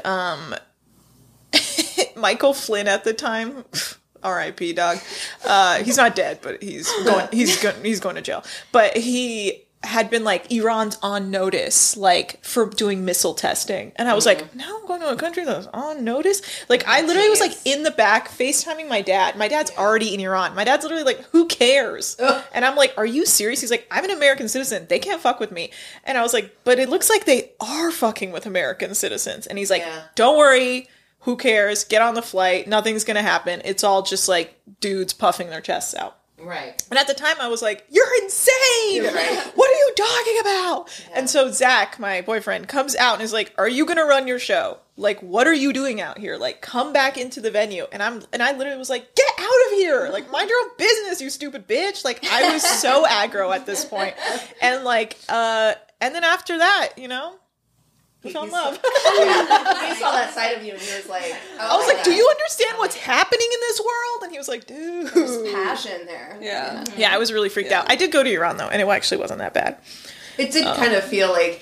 Michael Flynn at the time, R.I.P. dog. He's not dead, but he's going to jail. But he had been like, Iran's on notice, like, for doing missile testing. And I was like, now I'm going to a country that's on notice? Like, I literally was like in the back FaceTiming my dad. My dad's already in Iran. My dad's literally like, who cares? And I'm like, are you serious? He's like, I'm an American citizen. They can't fuck with me. And I was like, but it looks like they are fucking with American citizens. And he's like, don't worry. Who cares? Get on the flight. Nothing's going to happen. It's all just like dudes puffing their chests out. Right. And at the time I was like, you're insane! Right. What are you talking about? Yeah. And so Zach, my boyfriend, comes out and is like, are you gonna run your show? Like, what are you doing out here? Like, come back into the venue. And I literally was like, get out of here! Like, mind your own business, you stupid bitch! Like, I was so aggro at this point. And like, and then after that, you know, we fell in love. He saw that side of you and he was like, I was like, do you understand what's happening in this world? And he was like, dude. There's passion there. Yeah, I was really freaked out. I did go to Iran, though, and it actually wasn't that bad. It did kind of feel like,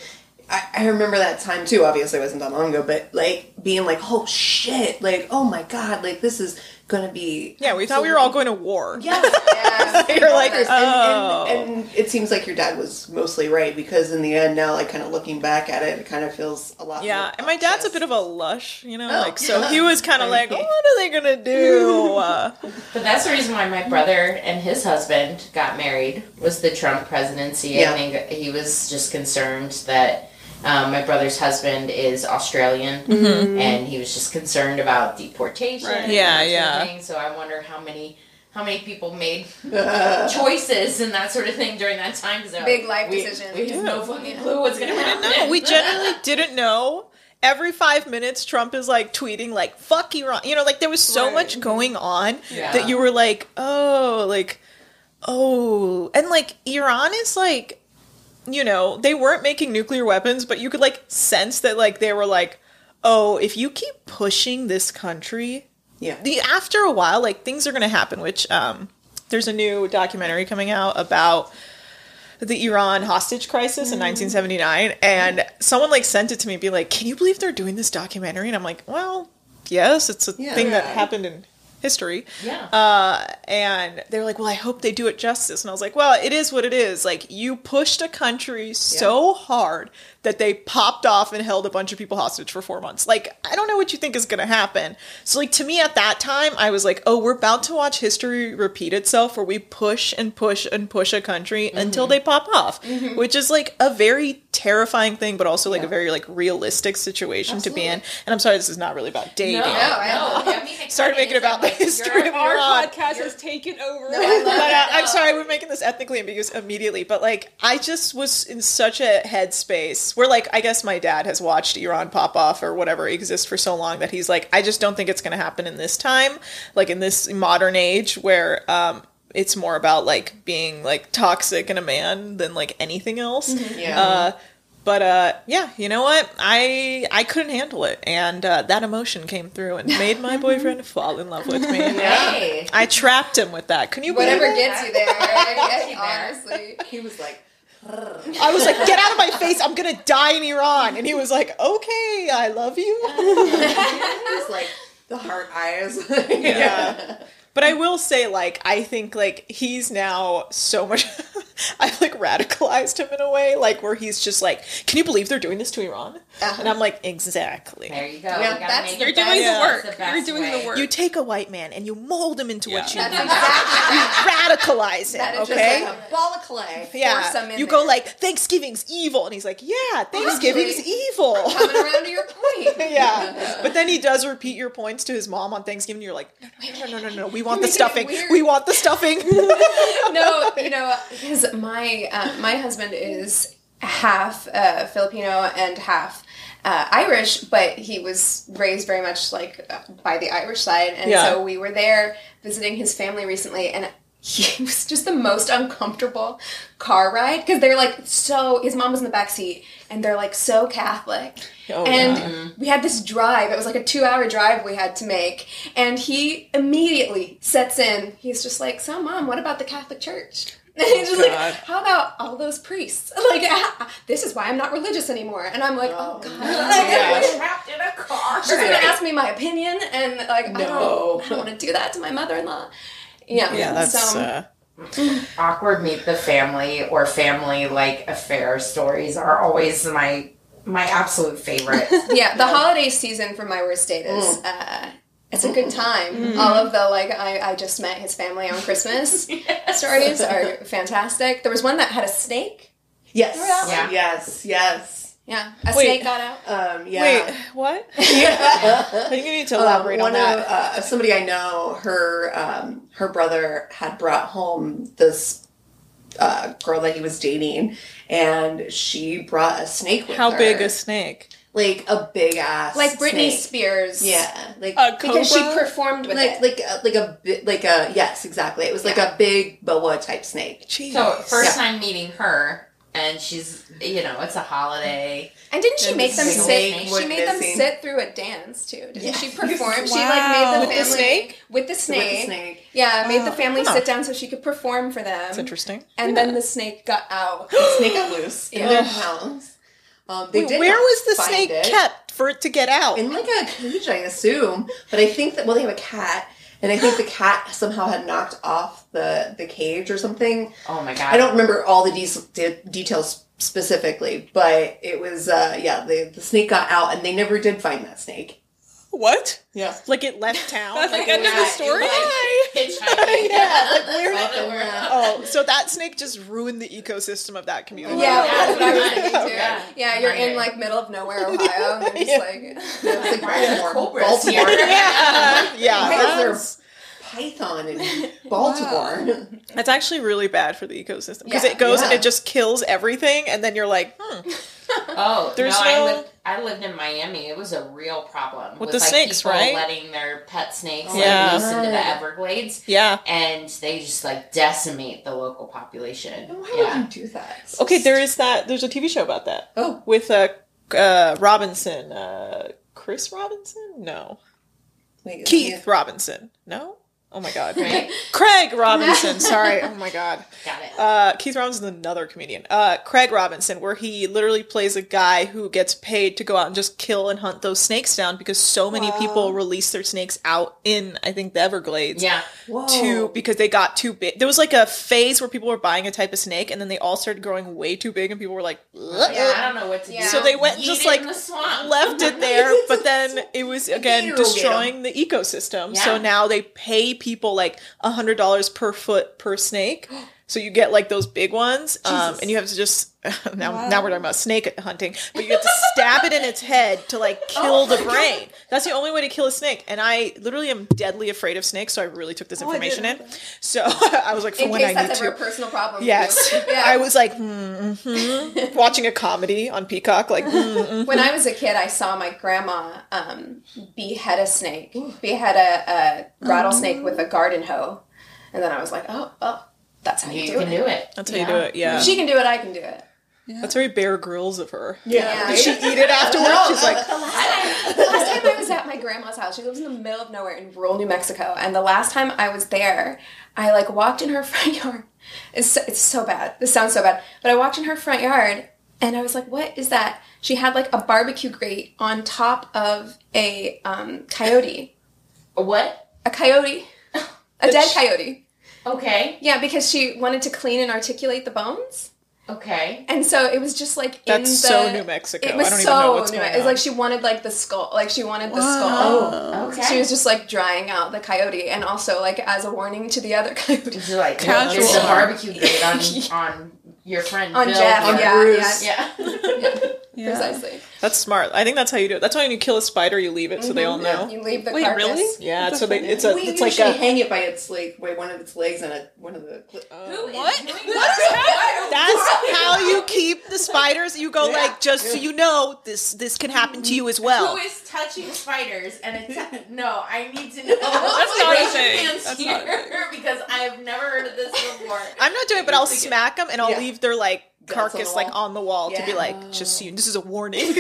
I remember that time, too. Obviously, it wasn't that long ago, but, like, being like, oh, shit. Like, oh, my God. Like, this is going to be... Yeah, we thought we were all going to war. Yeah. You're like, oh. And it seems like your dad was mostly right, because in the end, now, like, kind of looking back at it, it kind of feels a lot more and my dad's a bit of a lush, you know? Oh. Like, so he was kind of like, what are they going to do? But that's the reason why my brother and his husband got married, was the Trump presidency. Yeah. I think he was just concerned that my brother's husband is Australian, and he was just concerned about deportation. Right. And Yeah, that sort of yeah. thing. So I wonder how many people made choices and that sort of thing during that time. Cause Big life decisions. We have no fucking clue what's going to happen. No, we genuinely didn't know. Every 5 minutes, Trump is like tweeting like, fuck Iran. You know, like there was so much going on that you were like, oh. And like Iran is like, you know, they weren't making nuclear weapons, but you could like sense that like they were like, oh, if you keep pushing this country, after a while, like things are going to happen, which there's a new documentary coming out about the Iran hostage crisis in 1979, and someone like sent it to me, be like, can you believe they're doing this documentary? And I'm like, well, yes, it's a thing that happened in history. Yeah. And they were like, well, I hope they do it justice. And I was like, well, it is what it is. Like, you pushed a country so hard that they popped off and held a bunch of people hostage for 4 months. Like, I don't know what you think is going to happen. So, like, to me at that time, I was like, oh, we're about to watch history repeat itself where we push and push and push a country until they pop off, which is, like, a very terrifying thing, but also, like, a very, like, realistic situation to be in. And I'm sorry, this is not really about dating. No. I mean, Started making it about the history of Our Iran. podcast has taken over. I'm sorry, we're making this ethnically ambiguous immediately, but like, I just was in such a headspace where, like, I guess my dad has watched Iran pop off or whatever exist for so long that he's like, I just don't think it's going to happen in this time, like in this modern age where it's more about like being like toxic in a man than like anything else. But yeah, you know what? I couldn't handle it, and that emotion came through and made my boyfriend fall in love with me. Hey. I trapped him with that. Can you believe Whatever it? gets you there. Honestly. He was like, I was like, get out of my face! I'm gonna die in Iran, and he was like, okay, I love you. it was like the heart eyes. Yeah. But I will say, like, I think, like, he's now so much... I've, like, radicalized him in a way, like, where he's just like, can you believe they're doing this to Iran? And I'm like, exactly. There you go. Yeah, You're doing the work. You're doing the work. You take a white man and you mold him into what you That's need. exactly You radicalize him, That is okay? just A ball of clay. Yeah, force him in you go there. like, Thanksgiving's evil. And he's like, yeah, Thanksgiving's evil. Coming around to your point. Yeah. But then he does repeat your points to his mom on Thanksgiving. You're like, no. We want the making it stuffing. weird. We want the stuffing. No, you know, because my husband is half Filipino and half Irish, but he was raised very much like by the Irish side, and so we were there visiting his family recently, and he was just the most uncomfortable car ride because they're like his mom was in the back seat and they're like so Catholic. We had this drive. It was like a 2-hour drive we had to make, and he immediately sets in. He's just like, so Mom, what about the Catholic Church? And he's just like, how about all those priests? Like, this is why I'm not religious anymore. And I'm like, oh God. We're trapped in a car. She's going to ask me my opinion, and like, I don't want to do that to my mother-in-law. Yeah, that's... Awkward meet the family or family like affair stories are always my absolute favorite. Yeah, the holiday season for my worst date is it's a good time. All of the like I just met his family on Christmas stories are fantastic. There was one that had a snake. Yes. Yeah. Yes. Yeah, snake got out. Wait, what? I think you need to elaborate on that. Somebody I know, her brother had brought home this girl that he was dating, and she brought a snake with her. How big a snake? Like a big ass, Like Britney snake. Spears. Yeah, like because she performed with it. Yes, exactly. It was like a big boa type snake. Jeez. So first time meeting her, and she's it's a holiday. And didn't she make them sit? snake She made them missing. sit through a dance too. Didn't she perform? She Wow. like made the With family the snake? with the snake. With the snake. Yeah, made the family Huh. sit down so she could perform for them. That's interesting. And then the snake got out. The snake got loose in their house. They did Where not was the find snake it. kept for it to get out? In like a cage, I assume. But I think that, they have a cat, and I think the cat somehow had knocked off the cage or something. Oh my God. I don't remember all the details specifically, but it was, the snake got out, and they never did find that snake. What? Yeah. Like it left town? That's like the end of the story? Yeah, like where? Yeah. Oh, so that snake just ruined the ecosystem of that community. Yeah, that's what I was thinking too. Yeah. Yeah, you're in like middle of nowhere, Ohio, and you're just like It was like Why are there Baltimore. cobras here? Yeah. Why is there That's, python in Baltimore? that's actually really bad for the ecosystem because Yeah. it goes and Yeah. it just kills everything, and then you're like, Oh, There's no, no- I lived in Miami. It was a real problem With the like, snakes, people right? letting their pet snakes Yeah. loose into the Everglades, yeah. and they just like decimate the local population. Why Yeah. would you do that? Okay, there's a TV show about that. Oh. With Robinson. Chris Robinson? No. Wait, Keith Robinson. No? Oh my God. Right? Craig Robinson. Sorry. Oh my God. Got it. Keith Robinson's another comedian. Craig Robinson, where he literally plays a guy who gets paid to go out and just kill and hunt those snakes down because so many people release their snakes out in, I think, the Everglades. Yeah. Because they got too big. There was like a phase where people were buying a type of snake and then they all started growing way too big and people were like, I don't know what to do. So they went and just like left it there, but then it was again destroying the ecosystem. So now they pay people like $100 per foot per snake. So you get like those big ones, and you have to just now we're talking about snake hunting, but you have to stab it in its head to like kill the brain. God. That's the only way to kill a snake. And I literally am deadly afraid of snakes, so I really took this information in. So I was like, for in when case I that's need ever to. A personal problem. Yes, Yeah. I was like watching a comedy on Peacock, like. When I was a kid, I saw my grandma behead a snake, behead a rattlesnake with a garden hoe, and then I was like, oh. That's how you can do it. That's how you do it, yeah. If she can do it, I can do it. Yeah. That's very Bear Grylls of her. Yeah. Did she eat it afterwards? No, She's like... The last time I was at my grandma's house, she lives in the middle of nowhere in rural New Mexico, and the last time I was there, I like walked in her front yard. It's so bad. This sounds so bad. But I walked in her front yard, and I was like, what is that? She had like a barbecue grate on top of a coyote. A what? A coyote. A dead coyote. Okay. Yeah, because she wanted to clean and articulate the bones. Okay. And so it was just like That's so New Mexico. It was I don't even know what's New going on. It was like she wanted like the skull. Like she wanted the skull. Oh, okay. She was just like drying out the coyote, and also like as a warning to the other coyotes. You're like, Casual. there's a barbecue grate on your friend On Bill. Jeff, On yeah, Bruce. yeah. Yeah. Precisely. That's smart. I think that's how you do it. That's why when you kill a spider, you leave it so they all know. You leave the Wait, carcass. really? Yeah, That's so they, funny. it's a We it's like usually a. hang it by its like by one of its legs and one of the. Who is What? doing What is that? That's how you keep the spiders. You go like, just so you know, this can happen to you as well. Who is touching spiders and it's no, I need to know. That's not a Raise your thing. hands That's here, not a thing. because I have never heard of this before. I'm not doing it, but I'll smack them and I'll Yeah. leave their like Guts on the carcass wall. like on the wall to be Yeah. like, just so you. This is a warning.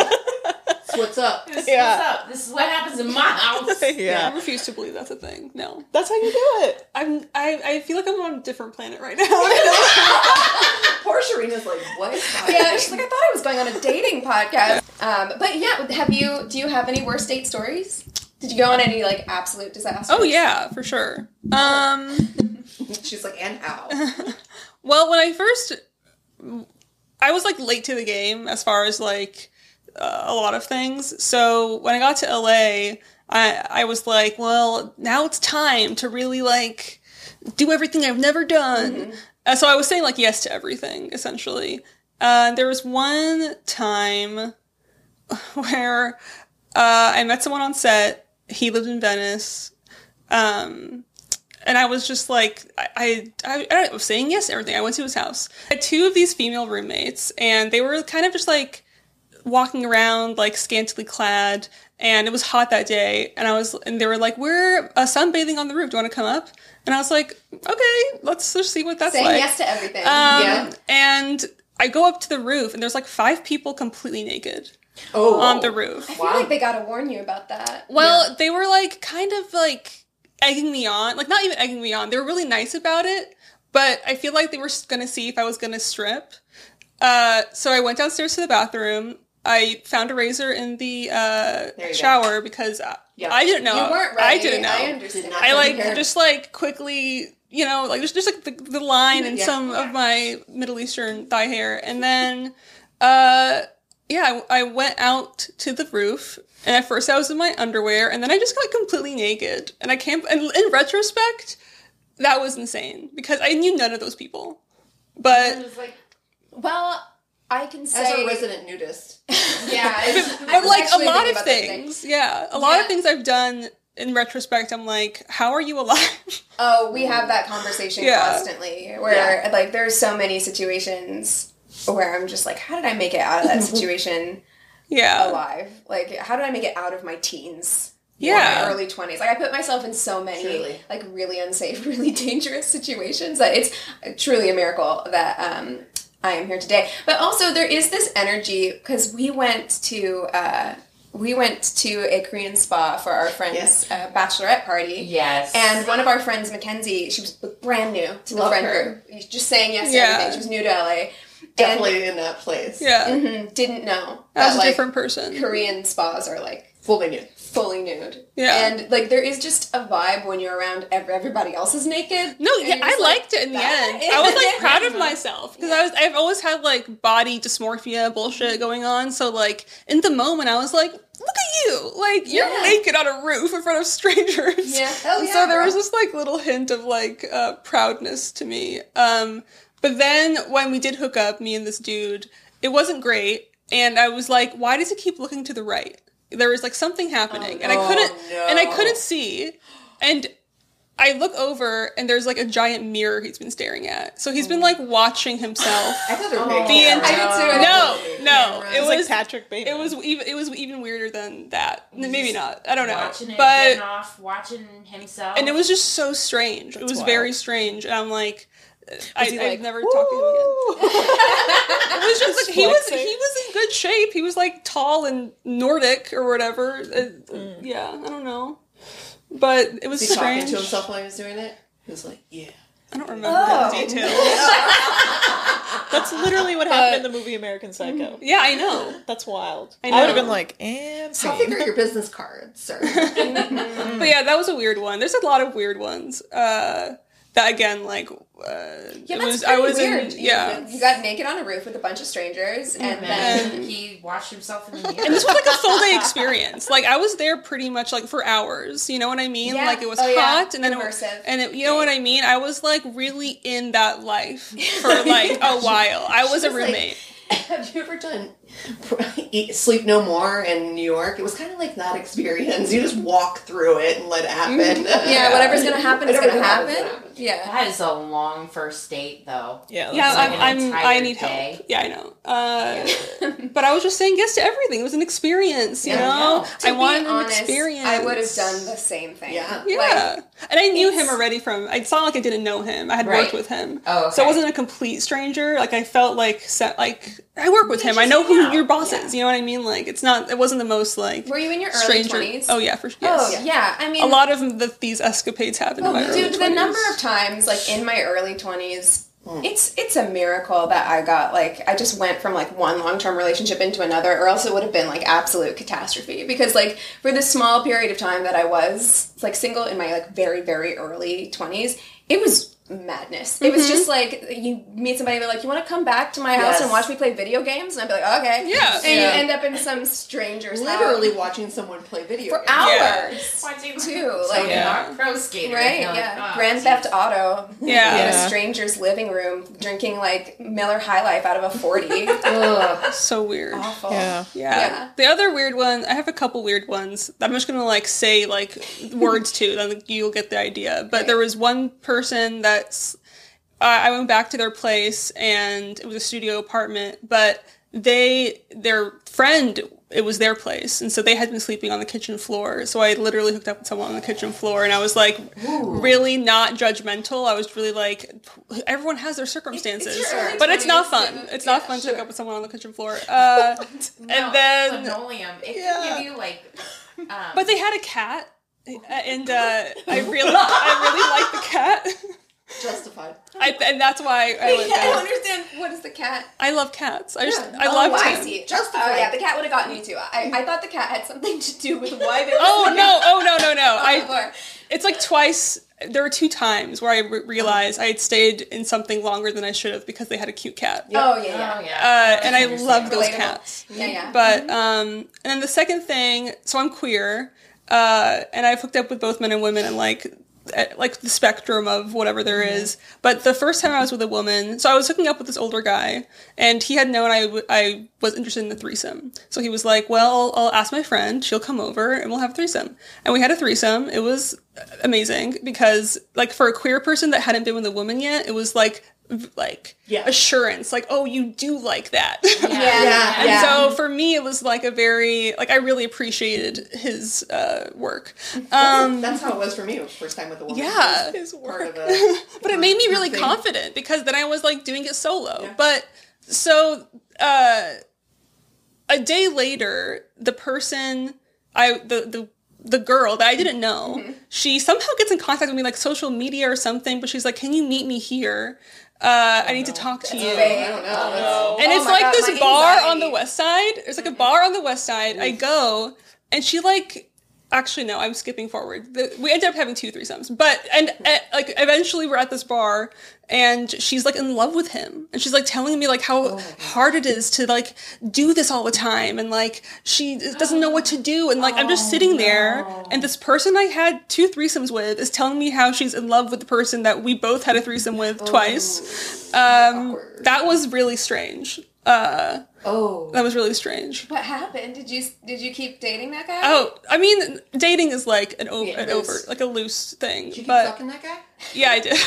So what's up? This, Yeah. What's up? This is what happens in my house. Yeah. I refuse to believe that's a thing. No. That's how you do it. I feel like I'm on a different planet right now. Poor Sharina's like, what? Yeah, she's like, I thought I was going on a dating podcast. But yeah, do you have any worst date stories? Did you go on any like absolute disasters? Oh yeah, for sure. She's like, and how? Well, when I was like late to the game as far as like a lot of things. So when I got to LA, I was like, well, now it's time to really like do everything I've never done. Mm-hmm. So I was saying like yes to everything essentially. There was one time where I met someone on set. He lived in Venice. And I was just like, I was saying yes to everything. I went to his house. I had two of these female roommates, and they were kind of just like walking around like scantily clad, and it was hot that day. And they were like, we're sunbathing on the roof. Do you want to come up? And I was like, okay, let's just see what that's Saying like. yes to everything. Yeah. And I go up to the roof, and there's like 5 people completely naked Oh. on the roof. I feel like they gotta warn you about that. Well, they were like kind of like egging me on, like not even egging me on. They were really nice about it, but I feel like they were gonna see if I was gonna strip. So I went downstairs to the bathroom. I found a razor in the shower because I didn't know. You weren't ready. I didn't know. I understand. I like just like quickly, you know, like just like the line and some of my Middle Eastern thigh hair, and then I went out to the roof. And at first I was in my underwear, and then I just got completely naked. And I can't, and in retrospect, that was insane, because I knew none of those people. But, It was like, Well, I can say As a resident nudist. Yeah, but like a lot of things. Yeah. A lot of things I've done in retrospect, I'm like, how are you alive? Oh, we have that conversation constantly where like there's so many situations where I'm just like, how did I make it out of that situation alive? Like, how did I make it out of my teens? Yeah. My early 20s. Like, I put myself in so many like really unsafe, really dangerous situations that it's truly a miracle that I am here today. But also there is this energy, because we went to we went to a Korean spa for our friend's bachelorette party. Yes. And one of our friends, Mackenzie, she was brand new to the friend group. Just saying yes to everything. She was new to LA. Definitely in that place. Yeah. Didn't know. As a different person. Korean spas are like fully nude. Fully nude. Yeah. And like there is just a vibe when you're around everybody else is naked. No, yeah, I liked it in the end. I was like proud of myself because I've always had like body dysmorphia bullshit going on. So like in the moment I was like, look at you, like you're naked on a roof in front of strangers. Yeah. So there was this like little hint of like proudness to me. But then when we did hook up, me and this dude, it wasn't great, and I was like, why does he keep looking to the right? There was like something happening, and I couldn't see, and I look over, and there's like a giant mirror he's been staring at. So he's been like watching himself. I thought they were No, it was like Patrick Bateman. It was even weirder than that. Maybe not. I don't know. Watching himself, and it was just so strange. It was wild. Very strange, and I'm like. I've never Woo! talked to him again. It was just like he was in good shape. He was like tall and Nordic or whatever. Yeah, I don't know, but it was he strange. Talking to himself while he was doing it. He was like, "Yeah." I don't remember the details. That's literally what happened in the movie American Psycho. Yeah, I know. That's wild. I know. I would have been like, and How big are your business cards, sir? But yeah, that was a weird one. There's a lot of weird ones. That again, like, that's weird. You got naked on a roof with a bunch of strangers, and then he washed himself in the mirror. And this was like a full day experience. Like I was there pretty much like for hours. You know what I mean? Yeah. Like it was hot, and then immersive. You know what I mean? I was like really in that life for like a while. I was a roommate. Have you ever done Sleep No More in New York? It was kind of like that experience. You just walk through it and let it happen. Yeah, whatever's going to happen is going to happen. Yeah. That is a long first date, though. Yeah, I need help. Yeah, I know. But I was just saying yes to everything. It was an experience, you know? I wanted an experience. I would have done the same thing. Yeah. And I knew him already from, it's not like I didn't know him. I had worked with him. Oh, okay. So I wasn't a complete stranger. Like I felt like I work with him. I know who your boss is. You know what I mean? Like it wasn't the most like. Were you in your early 20s? Oh yeah, for sure. Yes. Oh yeah. I mean, a lot of these escapades happened in my early 20s. The number of times like in my early 20s, it's a miracle that I got like I just went from like one long-term relationship into another, or else it would have been like absolute catastrophe. Because like for the small period of time that I was like single in my like very very early 20s, it was madness. It was just like you meet somebody and they're like, you want to come back to my house and watch me play video games? And I'd be like, okay. Yeah. And you end up in some stranger's literally house. watching someone play video for games. hours. Watching too. Like not pro skater. Right, yeah. Grand Theft Auto. Yeah. In a stranger's living room drinking like Miller High Life out of a 40. Ugh. So weird. Awful. Yeah. The other weird one, I have a couple weird ones that I'm just gonna like say like words to, then you'll get the idea. But there was one person that's I went back to their place and it was a studio apartment, but their friend, it was their place. And so they had been sleeping on the kitchen floor. So I literally hooked up with someone on the kitchen floor and I was like really not judgmental. I was really like, everyone has their circumstances, but it's not fun. It's not fun to hook up with someone on the kitchen floor. And then linoleum, it can give you like, but they had a cat and I really liked the cat. Justified. And that's why I went I don't understand. What is the cat? I love cats. I loved him. I see. Justified. Oh yeah, the cat would have gotten you too. I thought the cat had something to do with why they were no. It's like twice. There were 2 times where I realized I had stayed in something longer than I should have because they had a cute cat. Yep. Oh yeah. And I love those cats. Yeah. But and then the second thing, so I'm queer, and I've hooked up with both men and women and like the spectrum of whatever there is. But the first time I was with a woman, so I was hooking up with this older guy, and he had known I was interested in the threesome. So he was like, well, I'll ask my friend, she'll come over, and we'll have a threesome. And we had a threesome. It was amazing, because, like, for a queer person that hadn't been with a woman yet, it was like assurance, like, oh, you do like that. And so for me it was like a very, like, I really appreciated his work. That's how it was for me. It was first time with a woman. Yeah, his work. But it made me really confident because then I was like doing it solo. But so a day later, the person, the girl that I didn't know, she somehow gets in contact with me, like social media or something, but she's like, can you meet me here? I need to talk to you. I don't know. And it's like this bar on the west side. There's like a bar on the west side. I go, and she like... Actually, no, I'm skipping forward. We ended up having 2 threesomes. But, like, eventually we're at this bar, and she's, like, in love with him. And she's, like, telling me, like, how hard it is to, like, do this all the time. And, like, she doesn't know what to do. And, like, I'm just sitting there, and this person I had 2 threesomes with is telling me how she's in love with the person that we both had a threesome with twice. That was really strange. That was really strange. What happened? Did you keep dating that guy? Oh, I mean, dating is like a loose thing. Did you keep but fucking that guy? Yeah, I did.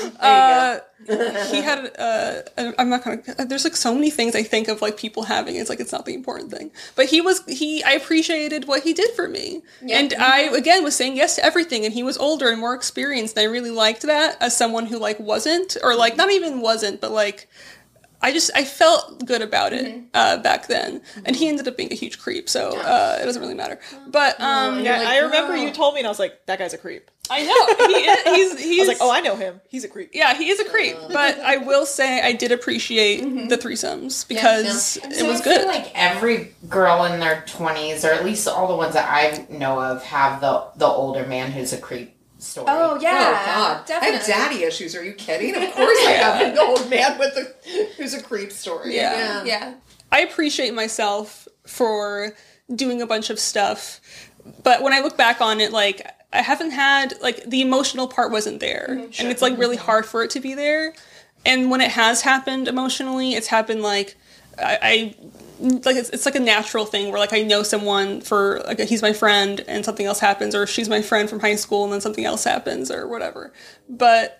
Yeah. He had. I'm not gonna. There's like so many things I think of like people having. It's like it's not the important thing. But I appreciated what he did for me, and I again was saying yes to everything. And he was older and more experienced, and I really liked that as someone who like wasn't, or like not even wasn't, but like. I felt good about it back then, and he ended up being a huge creep, so it doesn't really matter. But I remember you told me, and I was like, "That guy's a creep." I know he's. I was like, "Oh, I know him. He's a creep." Yeah, he is a creep. But I will say I did appreciate the threesomes because it was good. I feel like every girl in their 20s, or at least all the ones that I know of, have the older man who's a creep. Story. Oh yeah! Oh god! Definitely. I have daddy issues. Are you kidding? Of course I have an old man who's a creep story. Yeah. I appreciate myself for doing a bunch of stuff, but when I look back on it, like I haven't had like the emotional part wasn't there, and it's like really hard for it to be there. And when it has happened emotionally, it's happened like I like it's like a natural thing where like I know someone for like he's my friend and something else happens, or she's my friend from high school and then something else happens or whatever. But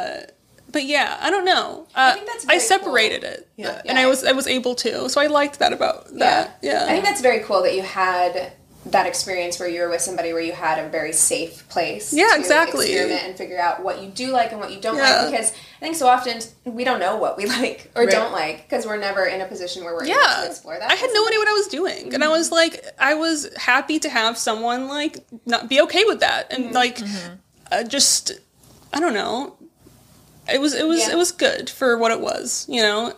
yeah, I don't know. I think that's very separated cool. it, and I was able to, so I liked that about that. Yeah, I think that's very cool that you had that experience where you were with somebody where you had a very safe place to experiment and figure out what you do like and what you don't like, because I think so often we don't know what we like or don't like because we're never in a position where we're able to explore that. I had no idea what I was doing, and I was like, I was happy to have someone like not be okay with that, and just I don't know, it was good for what it was, you know.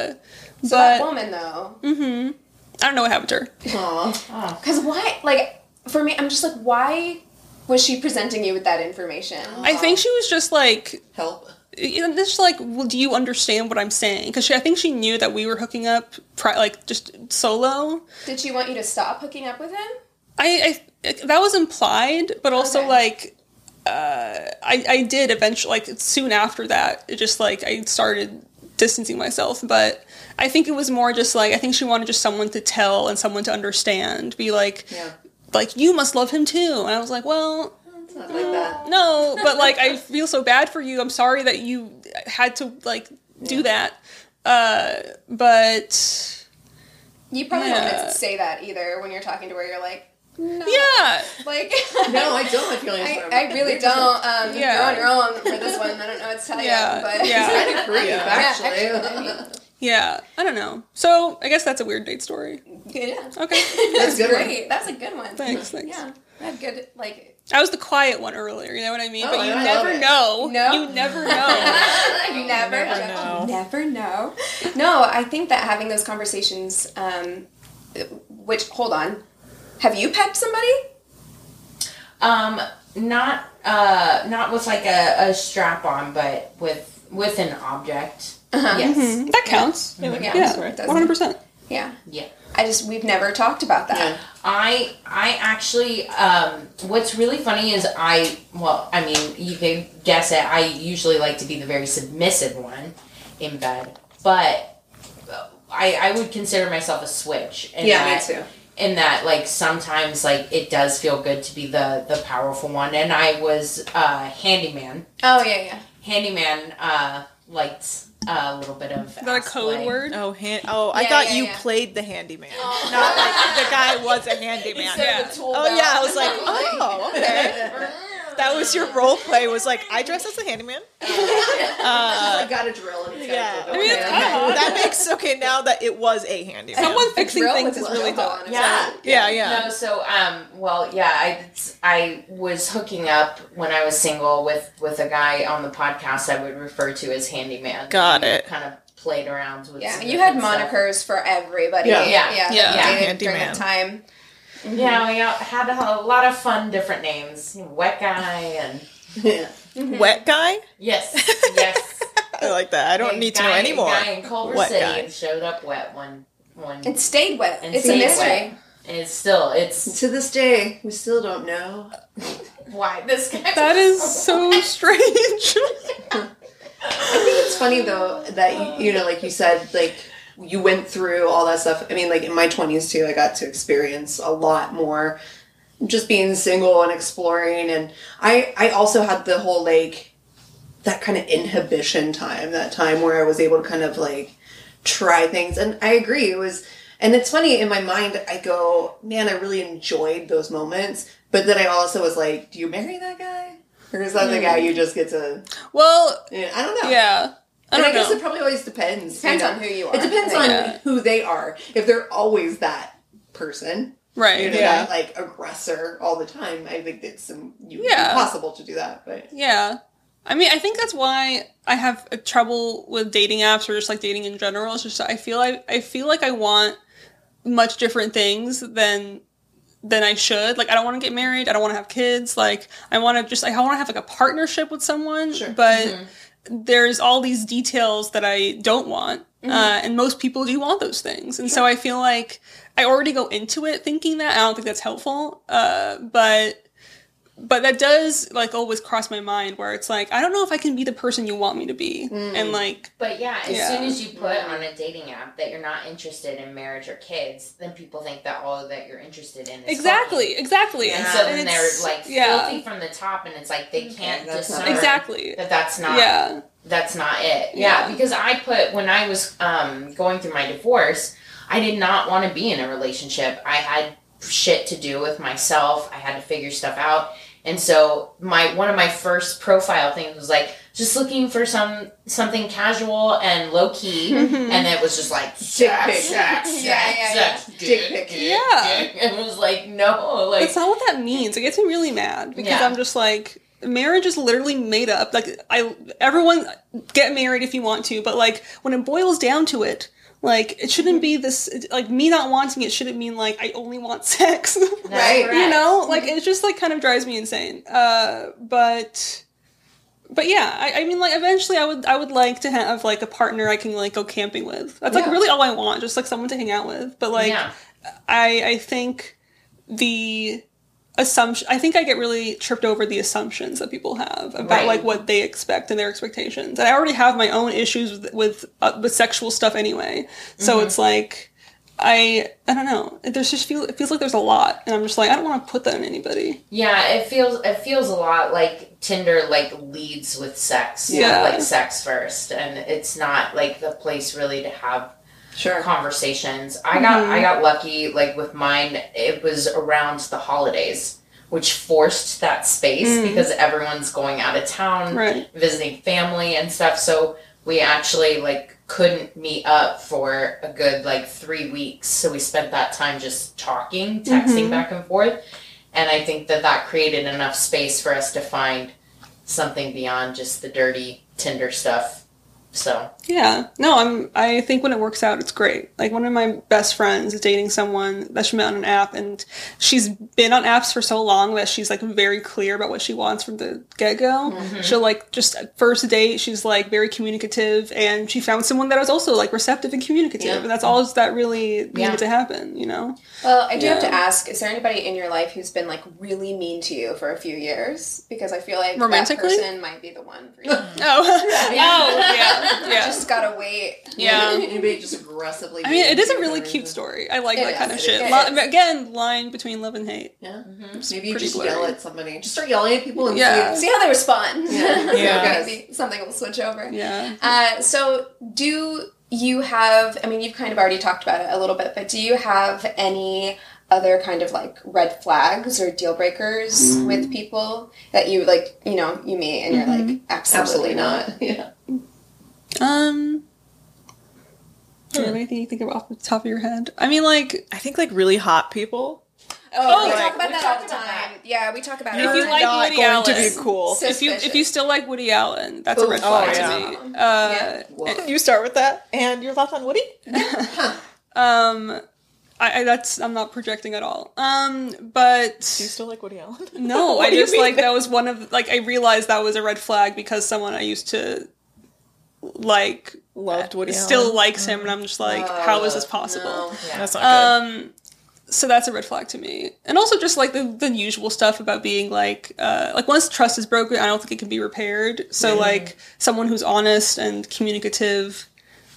So that woman though. I don't know what happened to her. Aww. Because why? Like, for me, I'm just like, why was she presenting you with that information? I think she was just like... Help. Just like, well, do you understand what I'm saying? Because I think she knew that we were hooking up, like, just solo. Did she want you to stop hooking up with him? That was implied, but also, like... I did eventually, like, soon after that, it just, like, I started distancing myself, but I think it was more just, like, I think she wanted just someone to tell and someone to understand, be like, you must love him too, and I was like, well... It's not like that. No, but, like, I feel so bad for you, I'm sorry that you had to, like, do that, but... You probably don't want to say that either when you're talking to her, you're like, no. Yeah. Like... No, I don't have feelings for him. I really don't. You're on your own for this one. I don't know what to tell you. But I agree, actually. Yeah, I don't know. So, I guess that's a weird date story. Yeah. Okay. That's great. That's a good one. Thanks. Yeah. I have good, like... I was the quiet one earlier, you know what I mean? Oh, but you never know. No. You never know. You never know. Never know. No, I think that having those conversations, hold on. Have you pecked somebody? Not with like a strap on, but with an object. Yes. Mm-hmm. That counts. Yeah, right? 100%. Yeah. Yeah. We've never talked about that. Yeah. I actually, what's really funny is you can guess it, I usually like to be the very submissive one in bed, but I would consider myself a switch. Me too. In that, like, sometimes, like, it does feel good to be the powerful one, and I was, handyman. Oh, yeah. Handyman, liked a little bit of... Is that a code word? I thought you played the handyman. Oh. Not like the guy was a handyman. I was like, okay. That was your role play, was like, I dress as a handyman. Guys, got a drill and it's got Yeah. a dildo. I mean, it's kind of hot. That makes now that it was a handyman. Someone fixing drill things with is a really dildo hot. on it. Yeah. No, so I was hooking up when I was single with a guy on the podcast I would refer to as handyman. Got We it. kind of played around with. Yeah, some you had different stuff. monikers for everybody. Yeah. yeah. Yeah. Dated during that time. Yeah, we had a lot of fun different names. Wet guy and Yeah. Wet guy? yes. I like that. I don't need to know anymore. A guy in Culver Wet City guy. showed up wet one. It stayed wet. And It's a stayed mystery. wet. And it's To this day, we still don't know. why this guy. That is so strange. I think it's funny though that you know, like you said, like you went through all that stuff. I mean, like in my 20s too, I got to experience a lot more just being single and exploring. And I also had the whole like that kind of inhibition time, that time where I was able to kind of like try things. And I agree, it was, and it's funny in my mind, I go, man, I really enjoyed those moments. But then I also was like, do you marry that guy? Or is that the guy you just get to, Well, I don't know. yeah. And I don't guess know. it probably always depends. Depends you know? on who you are. It depends on Yeah. who they are. If they're always that person, Right. you know, Yeah. that like aggressor all the time, I think it's Yeah. impossible to do that. But Yeah. I mean, I think that's why I have trouble with dating apps or just like dating in general. It's just I feel like I want much different things than I should. Like I don't want to get married. I don't want to have kids. Like I want to have like a partnership with someone. Sure. But there's all these details that I don't want. And most people do want those things. And so I feel like I already go into it thinking that. I don't think that's helpful. But that does like always cross my mind where it's like, I don't know if I can be the person you want me to be. And like, But as Yeah. soon as you put on a dating app that you're not interested in marriage or kids, then people think that all that you're interested in is exactly. And Yeah. so then And they're it's- like yeah. filthy from the top, and it's like they can't that's not discern Exactly. that's not Yeah. that's not it. Yeah. Because when I was going through my divorce, I did not want to be in a relationship. I had shit to do with myself. I had to figure stuff out. And so one of my first profile things was like just looking for something casual and low key, and it was just like sex, Dick pic. Yeah. and it was like no, like That's not what that means. It gets me really mad because Yeah. I'm just like, marriage is literally made up. Like, everyone get married if you want to, but like when it boils down to it, like it shouldn't be this. Like me not wanting it shouldn't mean like I only want sex, Right. correct. you know? Like it just like kind of drives me insane. But yeah, I mean, like, eventually I would like to have, like, a partner I can, like, go camping with. That's, like, Yeah. really all I want, just, like, someone to hang out with. But, like, Yeah. I think I think I get really tripped over the assumptions that people have about, Right. like, what they expect and their expectations. And I already have my own issues with sexual stuff anyway. So it's, like, I don't know. It feels like there's a lot. And I'm just like, I don't want to put that on anybody. Yeah, it feels a lot like Tinder like leads with sex. Yeah. Like sex first, and it's not like the place really to have Sure. conversations. I got lucky like with mine. It was around the holidays, which forced that space because everyone's going out of town, Right. visiting family and stuff. So we actually like couldn't meet up for a good like 3 weeks. So we spent that time just talking, texting back and forth. And I think that created enough space for us to find something beyond just the dirty Tinder stuff. So Yeah. No, I think when it works out, it's great. Like, one of my best friends is dating someone that she met on an app, and she's been on apps for so long that she's, like, very clear about what she wants from the get-go. She'll, like, just at first date, she's, like, very communicative, and she found someone that was also, like, receptive and communicative, Yeah. and that's all that really Yeah. needed to happen, you know? Well, I do have to Yeah. ask, is there anybody in your life who's been, like, really mean to you for a few years? Because I feel like that Romantically? person might be the one for you. Oh. Yeah. Just gotta wait. Yeah. Anybody just aggressively. I mean, it is a being really mean cute to- story. I like It that kind of is. shit. It is. Again, line between love and hate. Yeah. It's Maybe you pretty just blurry. yell at somebody. Just start yelling at people and Yeah. see. See how they respond. Yeah. Yeah. Maybe something will switch over. Yeah. So do you have, I mean, you've kind of already talked about it a little bit, but do you have any other kind of like red flags or deal breakers with people that you like, you know, you meet and you're like, absolutely not. Yeah. Do you have anything you think of off the top of your head? I mean, like, I think like really hot people. Oh, we talk about that all the time. Yeah, we talk about it. If you like not Woody going Allen, to be cool. if you still like Woody Allen, that's a red flag to me. You start with that, and your thoughts on Woody? I'm not projecting at all. But Do you still like Woody Allen? no, I just like that was one of like I realized that was a red flag because someone I used to like Loved Woody Allen. still likes him, and I'm just like, how is this possible? No. Yeah. That's not good. So that's a red flag to me. And also just like the usual stuff about being like once trust is broken, I don't think it can be repaired. So like someone who's honest and communicative,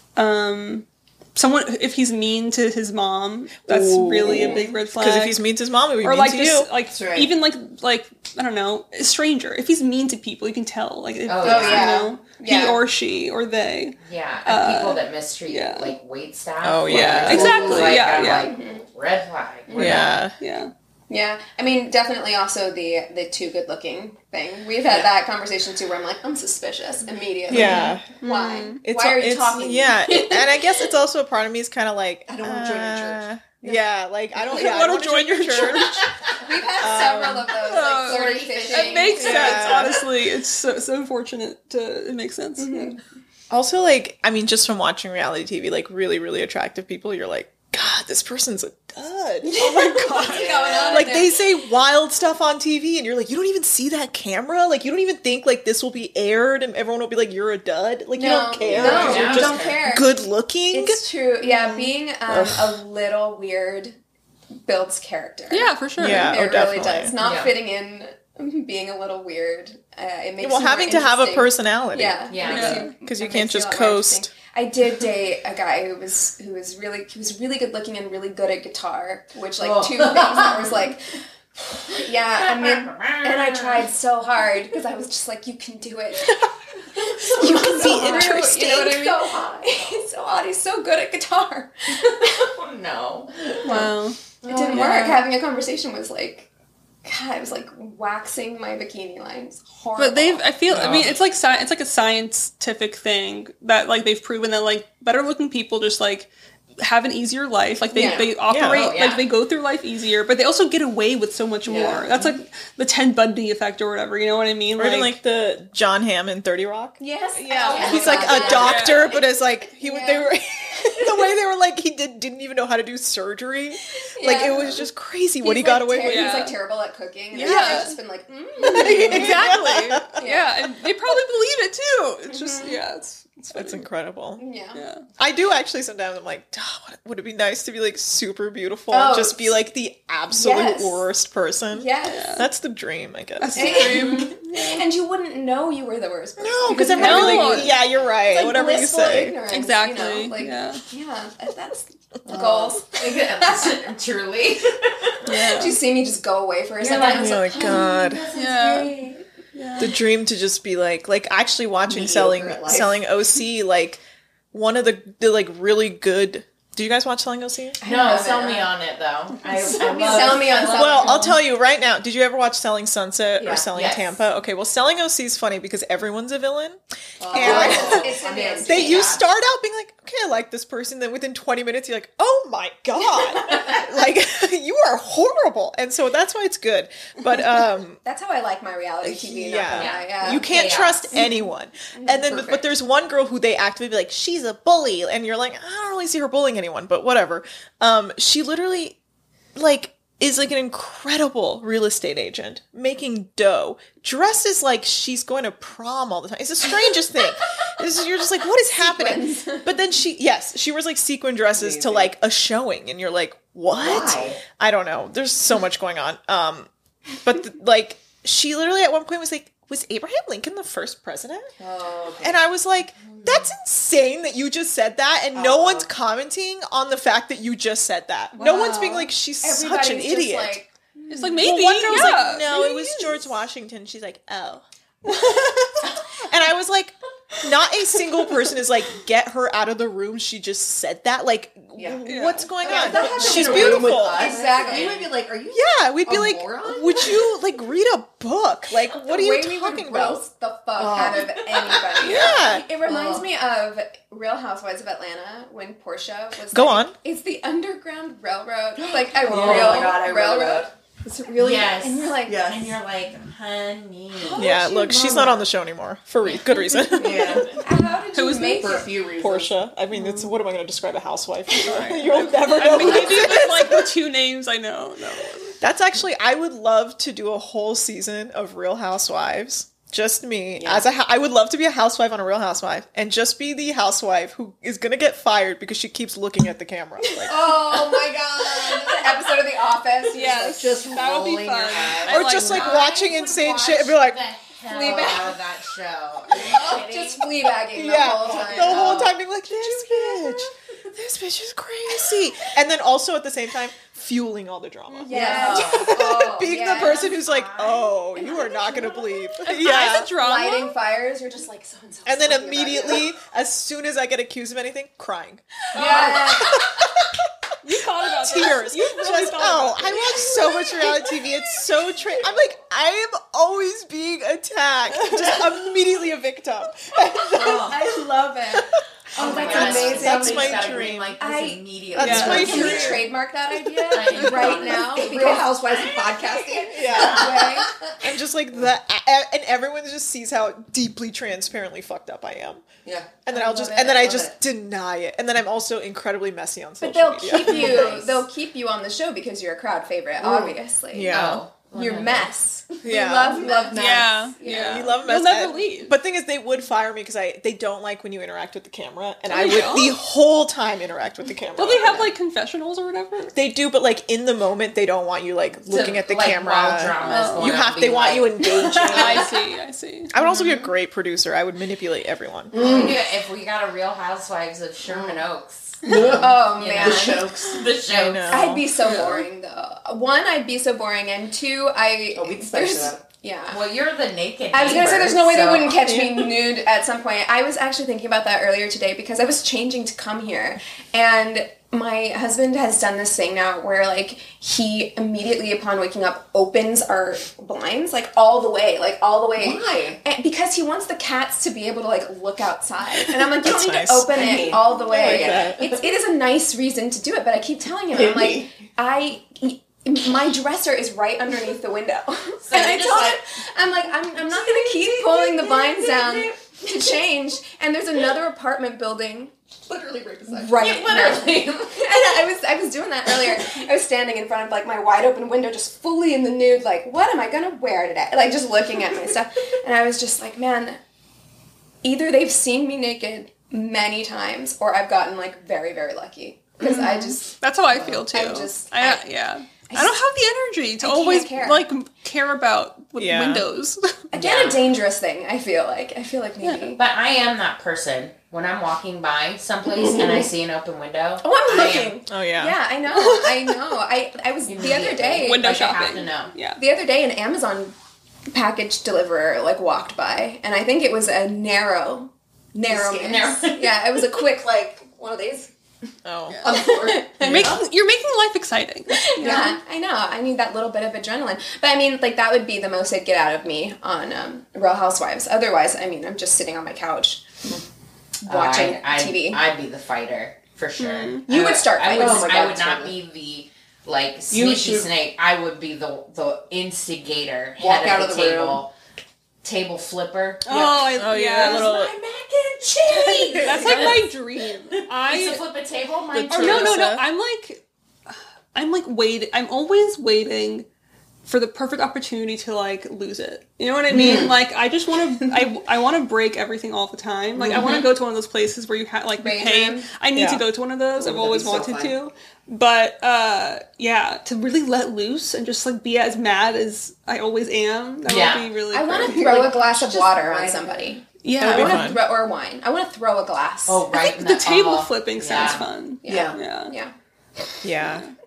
someone, if he's mean to his mom, that's really a big red flag. Because if he's mean to his mom, it would be or mean like to this, you. like right. even like I don't know, a stranger. If he's mean to people, you can tell. Like, yeah. you know, Yeah. he or she or they. Yeah, and people that mistreat yeah. like wait staff. Oh, yeah. like, Exactly, Like, yeah, I'm yeah. like, red flag. We're Yeah. Yeah. Yeah, I mean, definitely also the too good looking thing. We've had that conversation too, where I'm like, I'm suspicious immediately. Yeah. Why? It's, Why are you it's, talking? Yeah, and I guess it's also a part of me is kind of like, I don't want to join your church. Yeah, like I don't. I Yeah, I wanna don't join your church. We've had several of those, like flirty fishing. It makes Yeah. sense, honestly. It's so fortunate it makes sense. Mm-hmm. Also, like, I mean, just from watching reality TV, like really, really attractive people, you're like, God, this person's a dud. Oh my God. What's going on Like in they there? say wild stuff on TV and you're like, you don't even see that camera? Like you don't even think like this will be aired and everyone will be like, you're a dud? Like you don't care. No, You're you just don't care. good looking. It's true. Yeah, being a little weird builds character. Yeah, for sure. Yeah. It Oh, really definitely. does. Not Yeah. fitting in, being a little weird. It makes Well, you more having to have a interesting. personality. Yeah, Yeah. makes Because you it can't makes you a just lot more coast. interesting. I did date a guy who was really good looking and really good at guitar, which like two things that was like, yeah. I mean, and I tried so hard because I was just like, you can do it. You can be interesting. You know what I mean? So hot. He's so hot. He's so good at guitar. Oh no. Wow. It didn't work. Having a conversation was like, God, it was like waxing my bikini lines. Horrible. But I mean, it's like it's like a scientific thing that like they've proven that like better looking people just like have an easier life. Like they operate like they go through life easier, but they also get away with so much more. That's like the Ted Bundy effect or whatever. You know what I mean? Or even like the John Hamm in 30 Rock. Yes. Yeah, he's like a doctor, but as like they were the way they were like he didn't even know how to do surgery. Like it was just crazy what he got away with. He's like terrible at cooking. And Yeah. I've just been like, exactly. Yeah, and they probably believe it too. It's just it's That's incredible. yeah. I do actually sometimes I'm like, would it be nice to be like super beautiful Oh, and just be like the absolute yes. worst person? Yes. That's the dream, I guess. And you wouldn't know you were the worst person. No, because everyone No. really like, yeah, you're right. It's like Whatever you blissful say. ignorance, Exactly. You know? Like, Yeah. that's the goals. Truly. Did you see me just go away for a second? like, I was Oh my God. Yeah. The dream to just be like actually watching Mediocre at life. selling OC, like one of the like really good. Do you guys watch Selling OC? No, sell me on it though. Sell me on something. Well, I'll tell you right now. Did you ever watch Selling Sunset or Selling Yes. Tampa? Okay, well, Selling OC is funny because everyone's a villain. It's You start out being like, okay, I like this person. Then within 20 minutes, you're like, oh my God. Like, you are horrible. And so that's why it's good. But, That's how I like my reality TV. you can't Chaos. trust anyone. And then, but Perfect. there's one girl who they actively be like, she's a bully. And you're like, I don't really see her bullying anyone, but whatever. She literally, like, is like an incredible real estate agent making dough, dresses like she's going to prom all the time. It's the strangest thing. You're just like, what is happening? But then she wears like sequin dresses to like a showing, and you're like, what? Why? I don't know. There's so much going on. But like, she literally at one point was like, was Abraham Lincoln the first president? Oh, okay. And I was like, that's insane that you just said that, and no one's commenting on the fact that you just said that. No one's being like, she's such an idiot. Like, It's like maybe. Well, one girl was like, no, maybe it was is. George Washington. She's like, oh. And I was like, not a single person is like, get her out of the room. She just said that. Like, what's going on? She's beautiful. Exactly. We would be like, are you? Yeah, we'd be like, moron? Would you like read a book? Like, what are you talking about? Roast the fuck out of anybody. Yeah. It reminds me of Real Housewives of Atlanta when Portia was. Go on. It's the Underground Railroad, like a railroad. It's really, yes. And you're like, honey. Yeah, look, she's not on the show anymore for good reason. Yeah. How did you make for a few reasons? Portia. I mean, it's what am I going to describe a housewife? You'll never know. Maybe it was like the two names I know. No. That's actually, I would love to do a whole season of Real Housewives. Just me. Yeah. I would love to be a housewife on a Real Housewife and just be the housewife who is going to get fired because she keeps looking at the camera. Like, oh my god. An episode of The Office. Yes. Just that would be fun. Or just like watching insane shit and be like, Fleabag out of that show. Just Fleabagging the whole time. The whole time being like, this bitch is crazy. And then also at the same time, fueling all the drama. Yeah. Being the person who's like, oh, you are not going to believe. Yeah. Lighting fires, you're just like, so-and-so. And then immediately, as soon as I get accused of anything, crying. Yeah. You thought about tears. You really thought about I watch so much reality TV. It's so I'm like, I am always being attacked. Just immediately a victim. I love it. Oh, that's amazing. That's my dream. Like this immediately. That's my Can dream. we trademark that idea right now? Real Housewives of podcasting. Yeah. And just like and everyone just sees how deeply transparently fucked up I am. Yeah. And then I just deny it. And then I'm also incredibly messy on social media. But they'll keep you on the show because you're a crowd favorite, obviously. Yeah. Your mess. Yeah. You love mess. Yeah. You love mess. You'll never leave. But thing is, they would fire me because they don't like when you interact with the camera, and I would the whole time interact with the camera. Don't they have like confessionals or whatever? They do, but like in the moment, they don't want you like looking at the camera. They want you engaging. I see. I would also be a great producer. I would manipulate everyone. If we got a Real Housewives of Sherman Oaks. Oh man, the jokes. I'd be so boring though. One, I'd be so boring, and two, we'd spice it up. Yeah. Well, you're the naked. I was gonna say there's no way they wouldn't catch me nude at some point. I was actually thinking about that earlier today because I was changing to come here, and my husband has done this thing now where like he immediately upon waking up opens our blinds like all the way. Why? And because he wants the cats to be able to like look outside, and I'm like, you don't need to open it all the way. It is a nice reason to do it, but I keep telling him, I'm like, my dresser is right underneath the window. So and I told him, I'm like, I'm not going to keep pulling the blinds down to change. And there's another apartment building. Literally right beside. Right. Literally. And I was doing that earlier. I was standing in front of like my wide open window, just fully in the nude, like, what am I going to wear today? Like just looking at my stuff. And I was just like, man, either they've seen me naked many times or I've gotten like very, very lucky. Because I just... That's how I feel too. I don't have the energy to always care about windows. Again, a dangerous thing. I feel like maybe. But I am that person when I'm walking by someplace and I see an open window. Oh, I'm looking. Oh yeah. Yeah, I know. I was the other day window shopping. I have to know. Yeah. The other day, an Amazon package deliverer like walked by, and I think it was a narrow. Yeah, it was a quick like one of these. Oh. You're making life exciting. Yeah, I know. I need that little bit of adrenaline. But I mean, like, that would be the most it'd get out of me on Real Housewives. Otherwise, I mean, I'm just sitting on my couch watching TV. I'd be the fighter, for sure. Mm-hmm. You would start fighting. I would not be the, like, sneaky snake. I would be the instigator. Walk out of the table. room. Table flipper. Yeah, little my mac and cheese. That's like my dream. To flip a table. No. I'm like waiting. I'm always waiting for the perfect opportunity to like lose it. You know what I mean? Like I just want to. I want to break everything all the time. Like I want to go to one of those places where you like pay. I need to go to one of those. I've always wanted to. But to really let loose and just like be as mad as I always am. That would be really. I want to throw a glass of water on somebody. Yeah, I want to throw or wine. I want to throw a glass. Oh, right. I think the table flipping sounds fun. Yeah. Yeah.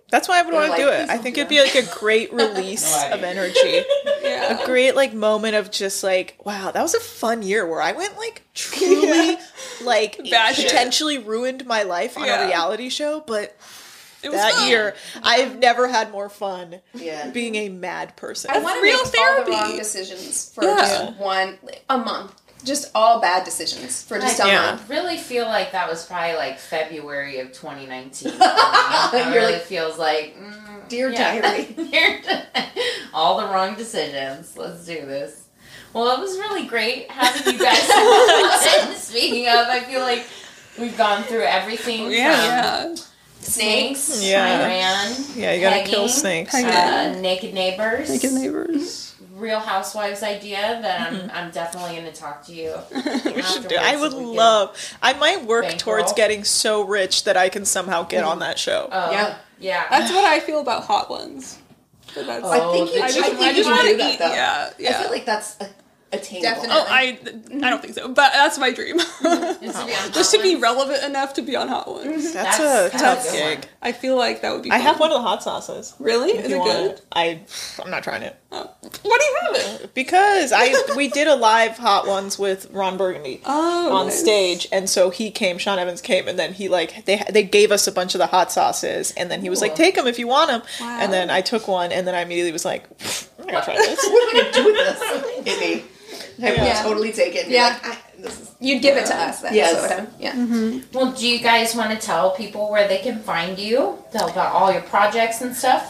That's why I would want to do it. I think it'd be like a great release of energy. Yeah. A great like moment of just like, wow, that was a fun year where I went like truly like potentially ruined my life on a reality show, but that year I've never had more fun being a mad person. I want to make all the wrong decisions for just a month. Just all bad decisions for just a month. I really feel like that was probably like February of 2019. It really feels like, dear diary. All the wrong decisions. Let's do this. Well, it was really great having you guys. Speaking of, I feel like we've gone through everything. Snakes. Iran. Yeah, you gotta kill snakes. Naked neighbors. Naked neighbors. Real Housewives idea that I'm definitely going to talk to you. I would love. I might work towards getting so rich that I can somehow get on that show. Yeah. That's what I feel about Hot Ones. I think you should do that though. Yeah. I feel like that's attainable. Definitely. I don't think so, but that's my dream. Just to be relevant enough to be on Hot Ones. That's a tough gig. I feel like that would be fun. I have one of the hot sauces. Really? Is it good? I'm not trying it. Oh. Why do you have it? Because we did a live Hot Ones with Ron Burgundy on stage, and so he came, Sean Evans came, and then he they gave us a bunch of the hot sauces, and then he was like, take them if you want them. Wow. And then I took one, and then I immediately was like, I'm gonna try this. What are we gonna do with this? I would totally take it. You'd give it to us then. Yes. Well, do you guys want to tell people where they can find you? Tell about all your projects and stuff?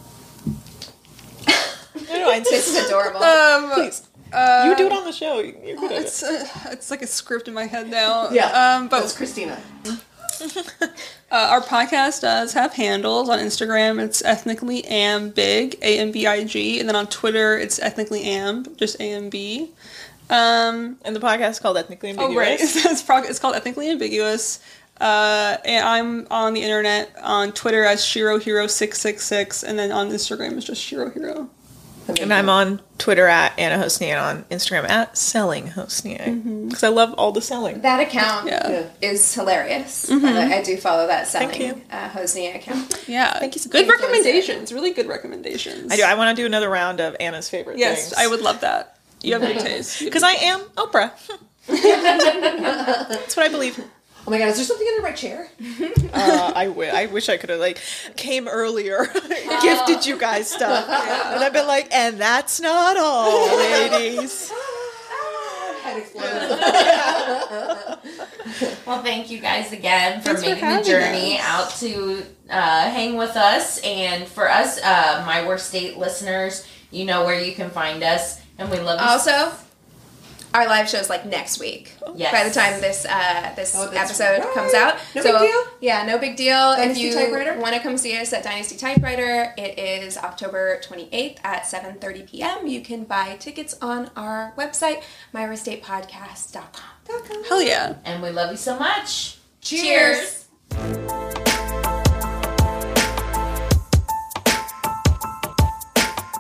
This is adorable. Please. You do it on the show. You're good at it. It's like a script in my head now. Yeah. But it's Christina. Our podcast does have handles. On Instagram, it's ethnically ambig, AMBIG, and then on Twitter, it's ethnically amb, just AMB. And the podcast is called Ethnically Ambiguous. Oh, right. It's called Ethnically Ambiguous. And I'm on the internet on Twitter as ShiroHero666, and then on Instagram it's just ShiroHero. And I'm on Twitter at Anna Hosnier, and on Instagram at Selling Hosnier. Because I love all the selling. That account is hilarious. I do follow that Selling Hosnier account. Yeah. Thank you so much. Good recommendations. Really good recommendations. I do. I want to do another round of Anna's favorite things. Yes, I would love that. You have good taste. Because I am Oprah. That's what I believe. Oh my god, is there something under my chair? I wish I could have came earlier, gifted you guys stuff, and I've been like, and that's not all, ladies. Well, thank you guys again for making the journey out to hang with us, and for us, My Worst Date listeners, you know where you can find us, and we love you. Also, our live show's next week. Yes. By the time this episode comes out. No big deal? Yeah, no big deal. Dynasty if Typewriter? you want to come see us at Dynasty Typewriter, it is October 28th at 7:30 p.m. You can buy tickets on our website, myworstatepodcast.com. Hell yeah. And we love you so much. Cheers.